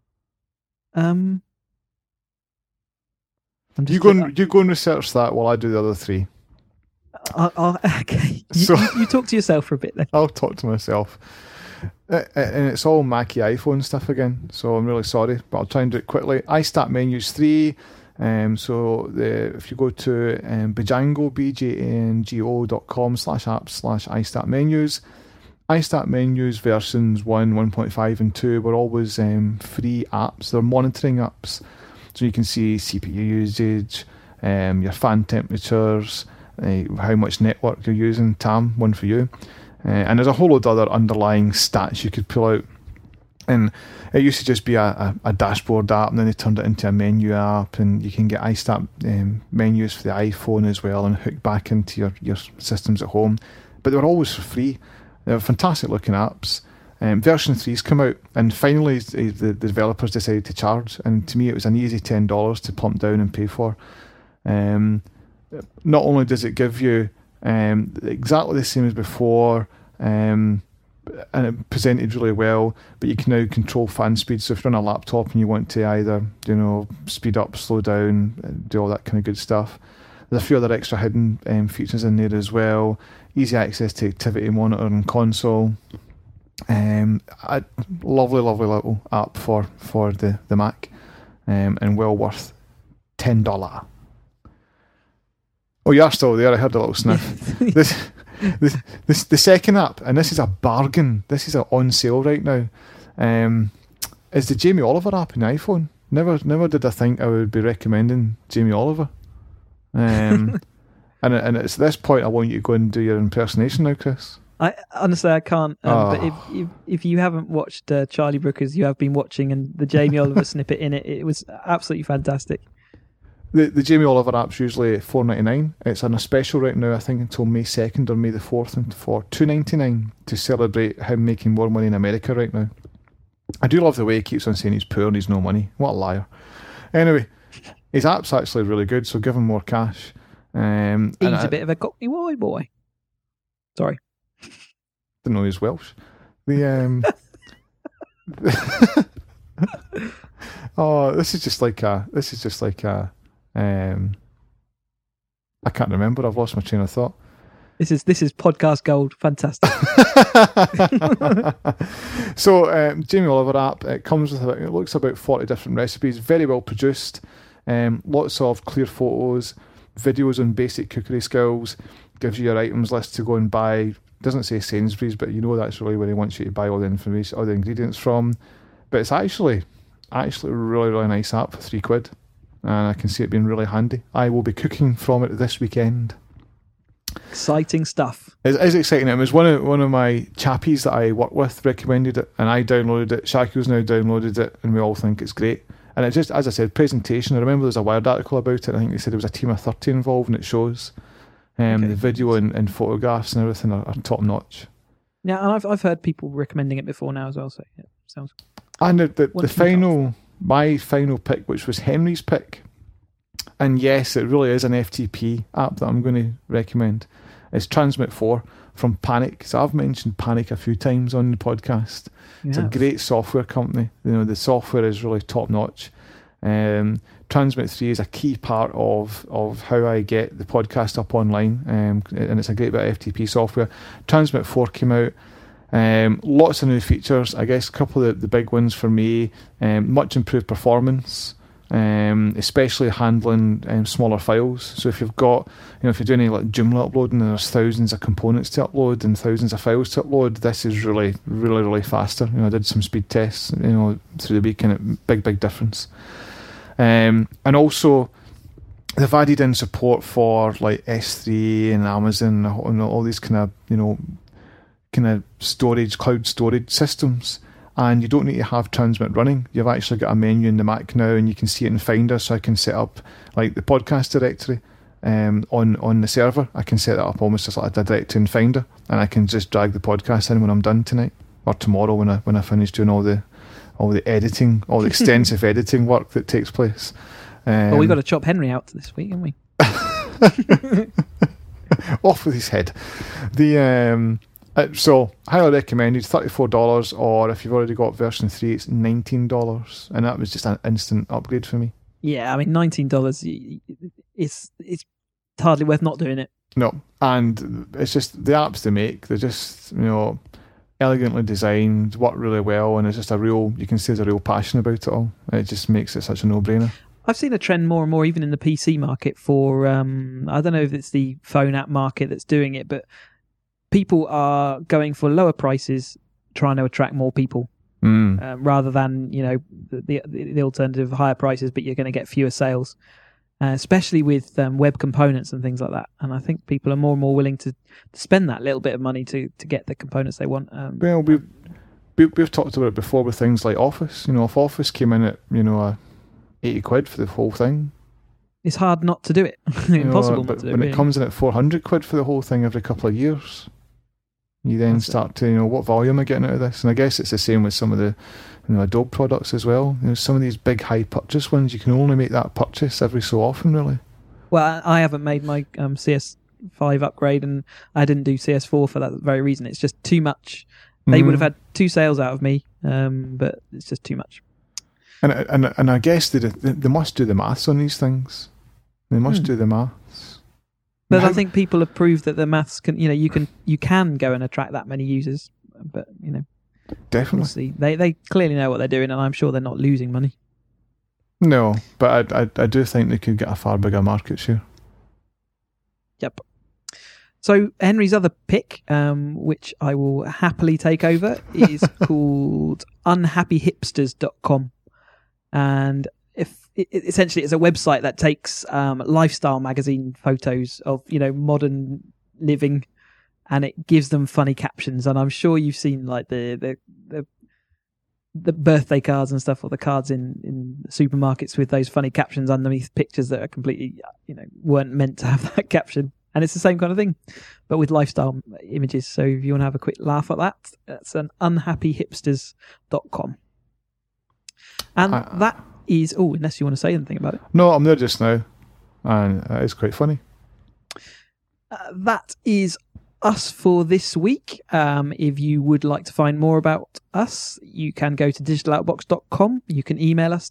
You go and research that while I do the other three. Okay. You talk to yourself for a bit then. I'll talk to myself. And it's all Mackie iPhone stuff again, so I'm really sorry, but I'll try and do it quickly. iStart Menus 3. If you go to bjango.com/apps/iStart Menus, iStart Menus versions 1, 1.5 and 2 were always free apps. They're monitoring apps, so you can see CPU usage, your fan temperatures, how much network you're using. Tam, one for you. And there's a whole load of other underlying stats you could pull out. And it used to just be a dashboard app, and then they turned it into a menu app, and you can get iStart menus for the iPhone as well and hook back into your systems at home. But they were always for free. They were fantastic looking apps. Version 3's come out, and finally the developers decided to charge, and to me it was an easy $10 to plump down and pay for. Not only does it give you exactly the same as before, and it presented really well, but you can now control fan speed. So if you're on a laptop and you want to either speed up, slow down, do all that kind of good stuff, there's a few other extra hidden features in there as well. Easy access to activity monitor and console. A lovely little app for the Mac, and well worth $10. Oh, you are still there. I heard a little sniff. This the second app, and this is a bargain. This is on sale right now. Is the Jamie Oliver app in iPhone? Never did I think I would be recommending Jamie Oliver. And it's at this point I want you to go and do your impersonation now, Chris. I honestly I can't. But if you haven't watched Charlie Brooker's, you have been watching, and the Jamie Oliver snippet in it was absolutely fantastic. The Jamie Oliver app's usually $4.99. It's on a special right now, I think, until May 2nd or May the 4th, and for $2.99 to celebrate him making more money in America right now. I do love the way he keeps on saying he's poor and he's no money. What a liar. Anyway, his app's actually really good, so give him more cash. He's a bit of a cockney boy. Sorry. Didn't know he was Welsh. This is just like a I can't remember. I've lost my train of thought. This is podcast gold. Fantastic. So Jamie Oliver app, it comes with it looks about 40 different recipes, very well produced, lots of clear photos, videos on basic cookery skills, gives you your items list to go and buy. Doesn't say Sainsbury's, but that's really where he wants you to buy all the information, all the ingredients from. But it's actually a really, really nice app for £3, and I can see it being really handy. I will be cooking from it this weekend. Exciting stuff. It is exciting. It was one of my chappies that I work with recommended it, and I downloaded it. Shaku's now downloaded it, and we all think it's great. And it just, as I said, presentation. I remember there's a Wired article about it. I think they said there was a team of 30 involved, and it shows. The video and photographs and everything are top notch. Yeah, and I've heard people recommending it before now as well. So yeah, sounds. And my final pick, which was Henry's pick, and yes, it really is an FTP app that I'm going to recommend. It's Transmit 4 from Panic. So I've mentioned Panic a few times on the podcast. It's a great software company. The software is really top notch. Transmit 3 is a key part of how I get the podcast up online, and it's a great bit of FTP software. Transmit 4 came out. Lots of new features. I guess a couple of the big ones for me. Much improved performance. especially handling smaller files. So if you've got, if you're doing any like Joomla uploading and there's thousands of components to upload and thousands of files to upload, this is really, really, really faster. I did some speed tests, through the week, and big difference. And also, they've added in support for like S3 and Amazon and all these kind of storage, cloud storage systems. And you don't need to have Transmit running. You've actually got a menu in the Mac now, and you can see it in Finder. So I can set up like the podcast directory on the server. I can set that up almost as like a directory in Finder, and I can just drag the podcast in when I'm done tonight or tomorrow when I finish doing all the editing, all the extensive editing work that takes place. Well, we've got to chop Henry out this week, haven't we? Off with his head. So, highly recommended, $34, or if you've already got version 3, it's $19, and that was just an instant upgrade for me. Yeah, I mean, $19, it's hardly worth not doing it. No, and it's just the apps they make, they're just, elegantly designed, work really well, and it's just you can see there's a real passion about it all. It just makes it such a no-brainer. I've seen a trend more and more, even in the PC market, for, I don't know if it's the phone app market that's doing it, but people are going for lower prices, trying to attract more people, rather than the alternative higher prices, but you're going to get fewer sales, especially with web components and things like that. And I think people are more and more willing to spend that little bit of money to get the components they want. Well, we've talked about it before with things like Office. If Office came in at £80 for the whole thing, it's hard not to do it. Impossible not to do it. When it comes in at £400 for the whole thing every couple of years, you then start to, what volume am I getting out of this? And I guess it's the same with some of the Adobe products as well. Some of these big high purchase ones, you can only make that purchase every so often, really. Well, I haven't made my CS5 upgrade, and I didn't do CS4 for that very reason. It's just too much. They would have had 2 sales out of me, but it's just too much. And I guess they must do the maths on these things. They must do the maths. But I think people have proved that the maths can, you can go and attract that many users. But definitely, we'll see. They clearly know what they're doing, and I'm sure they're not losing money. No, but I do think they could get a far bigger market share. Yep. So Henry's other pick, which I will happily take over, is called unhappyhipsters.com. And essentially it's a website that takes lifestyle magazine photos of modern living, and it gives them funny captions. And I'm sure you've seen like the birthday cards and stuff, or the cards in supermarkets with those funny captions underneath pictures that are completely weren't meant to have that caption. And it's the same kind of thing, but with lifestyle images. So if you want to have a quick laugh at that, that's an unhappyhipsters.com. And that is... Oh, unless you want to say anything about it. No, I'm there just now. And it's quite funny. That is us for this week. If you would like to find more about us, you can go to digitaloutbox.com. You can email us,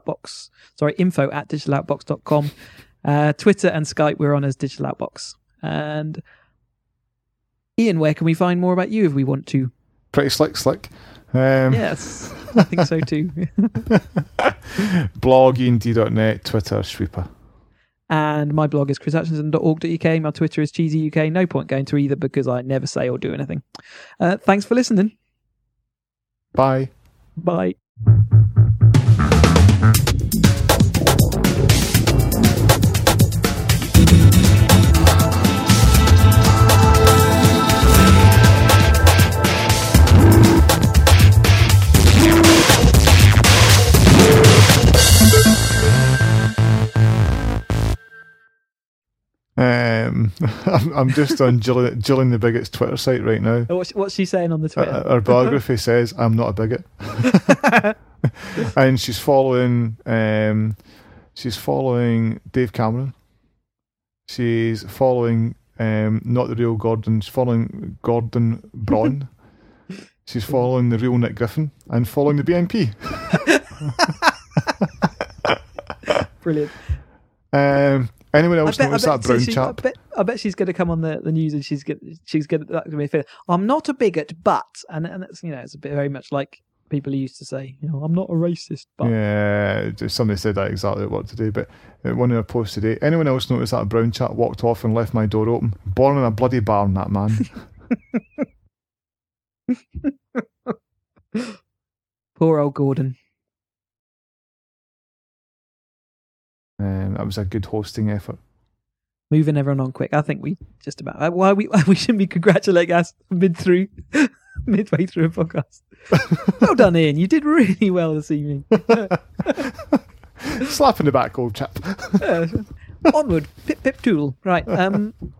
info@digitaloutbox.com. Twitter and Skype, we're on as Digital Outbox. And Ian, where can we find more about you if we want to? Pretty slick. Yes, I think so too. Blog, iand.net, Twitter, Sweeper. And my blog is chrishutchinson.org.uk. My Twitter is cheesyuk. No point going to either because I never say or do anything. Thanks for listening. Bye. Bye. I'm just on Gillian the Bigot's Twitter site right now. What's she saying on the Twitter? Her biography says, "I'm not a bigot," and she's following Dave Cameron. She's following not the real Gordon. She's following Gordon Braun. She's following the real Nick Griffin and following the BNP. Brilliant. Anyone else notice that brown chap? I bet she's going to come on the news and she's going to be I'm not a bigot, but and it's it's a bit very much like people used to say, I'm not a racist. But yeah, somebody said that exactly what to do. But one of the posts today, anyone else notice that a brown chap walked off and left my door open? Born in a bloody barn, that man. Poor old Gordon. That was a good hosting effort. Moving everyone on quick. I think we just about. Why we shouldn't be congratulating us midway through a podcast. Well done, Ian. You did really well this evening. Slap in the back, old chap. Onward, pip pip tool. Right.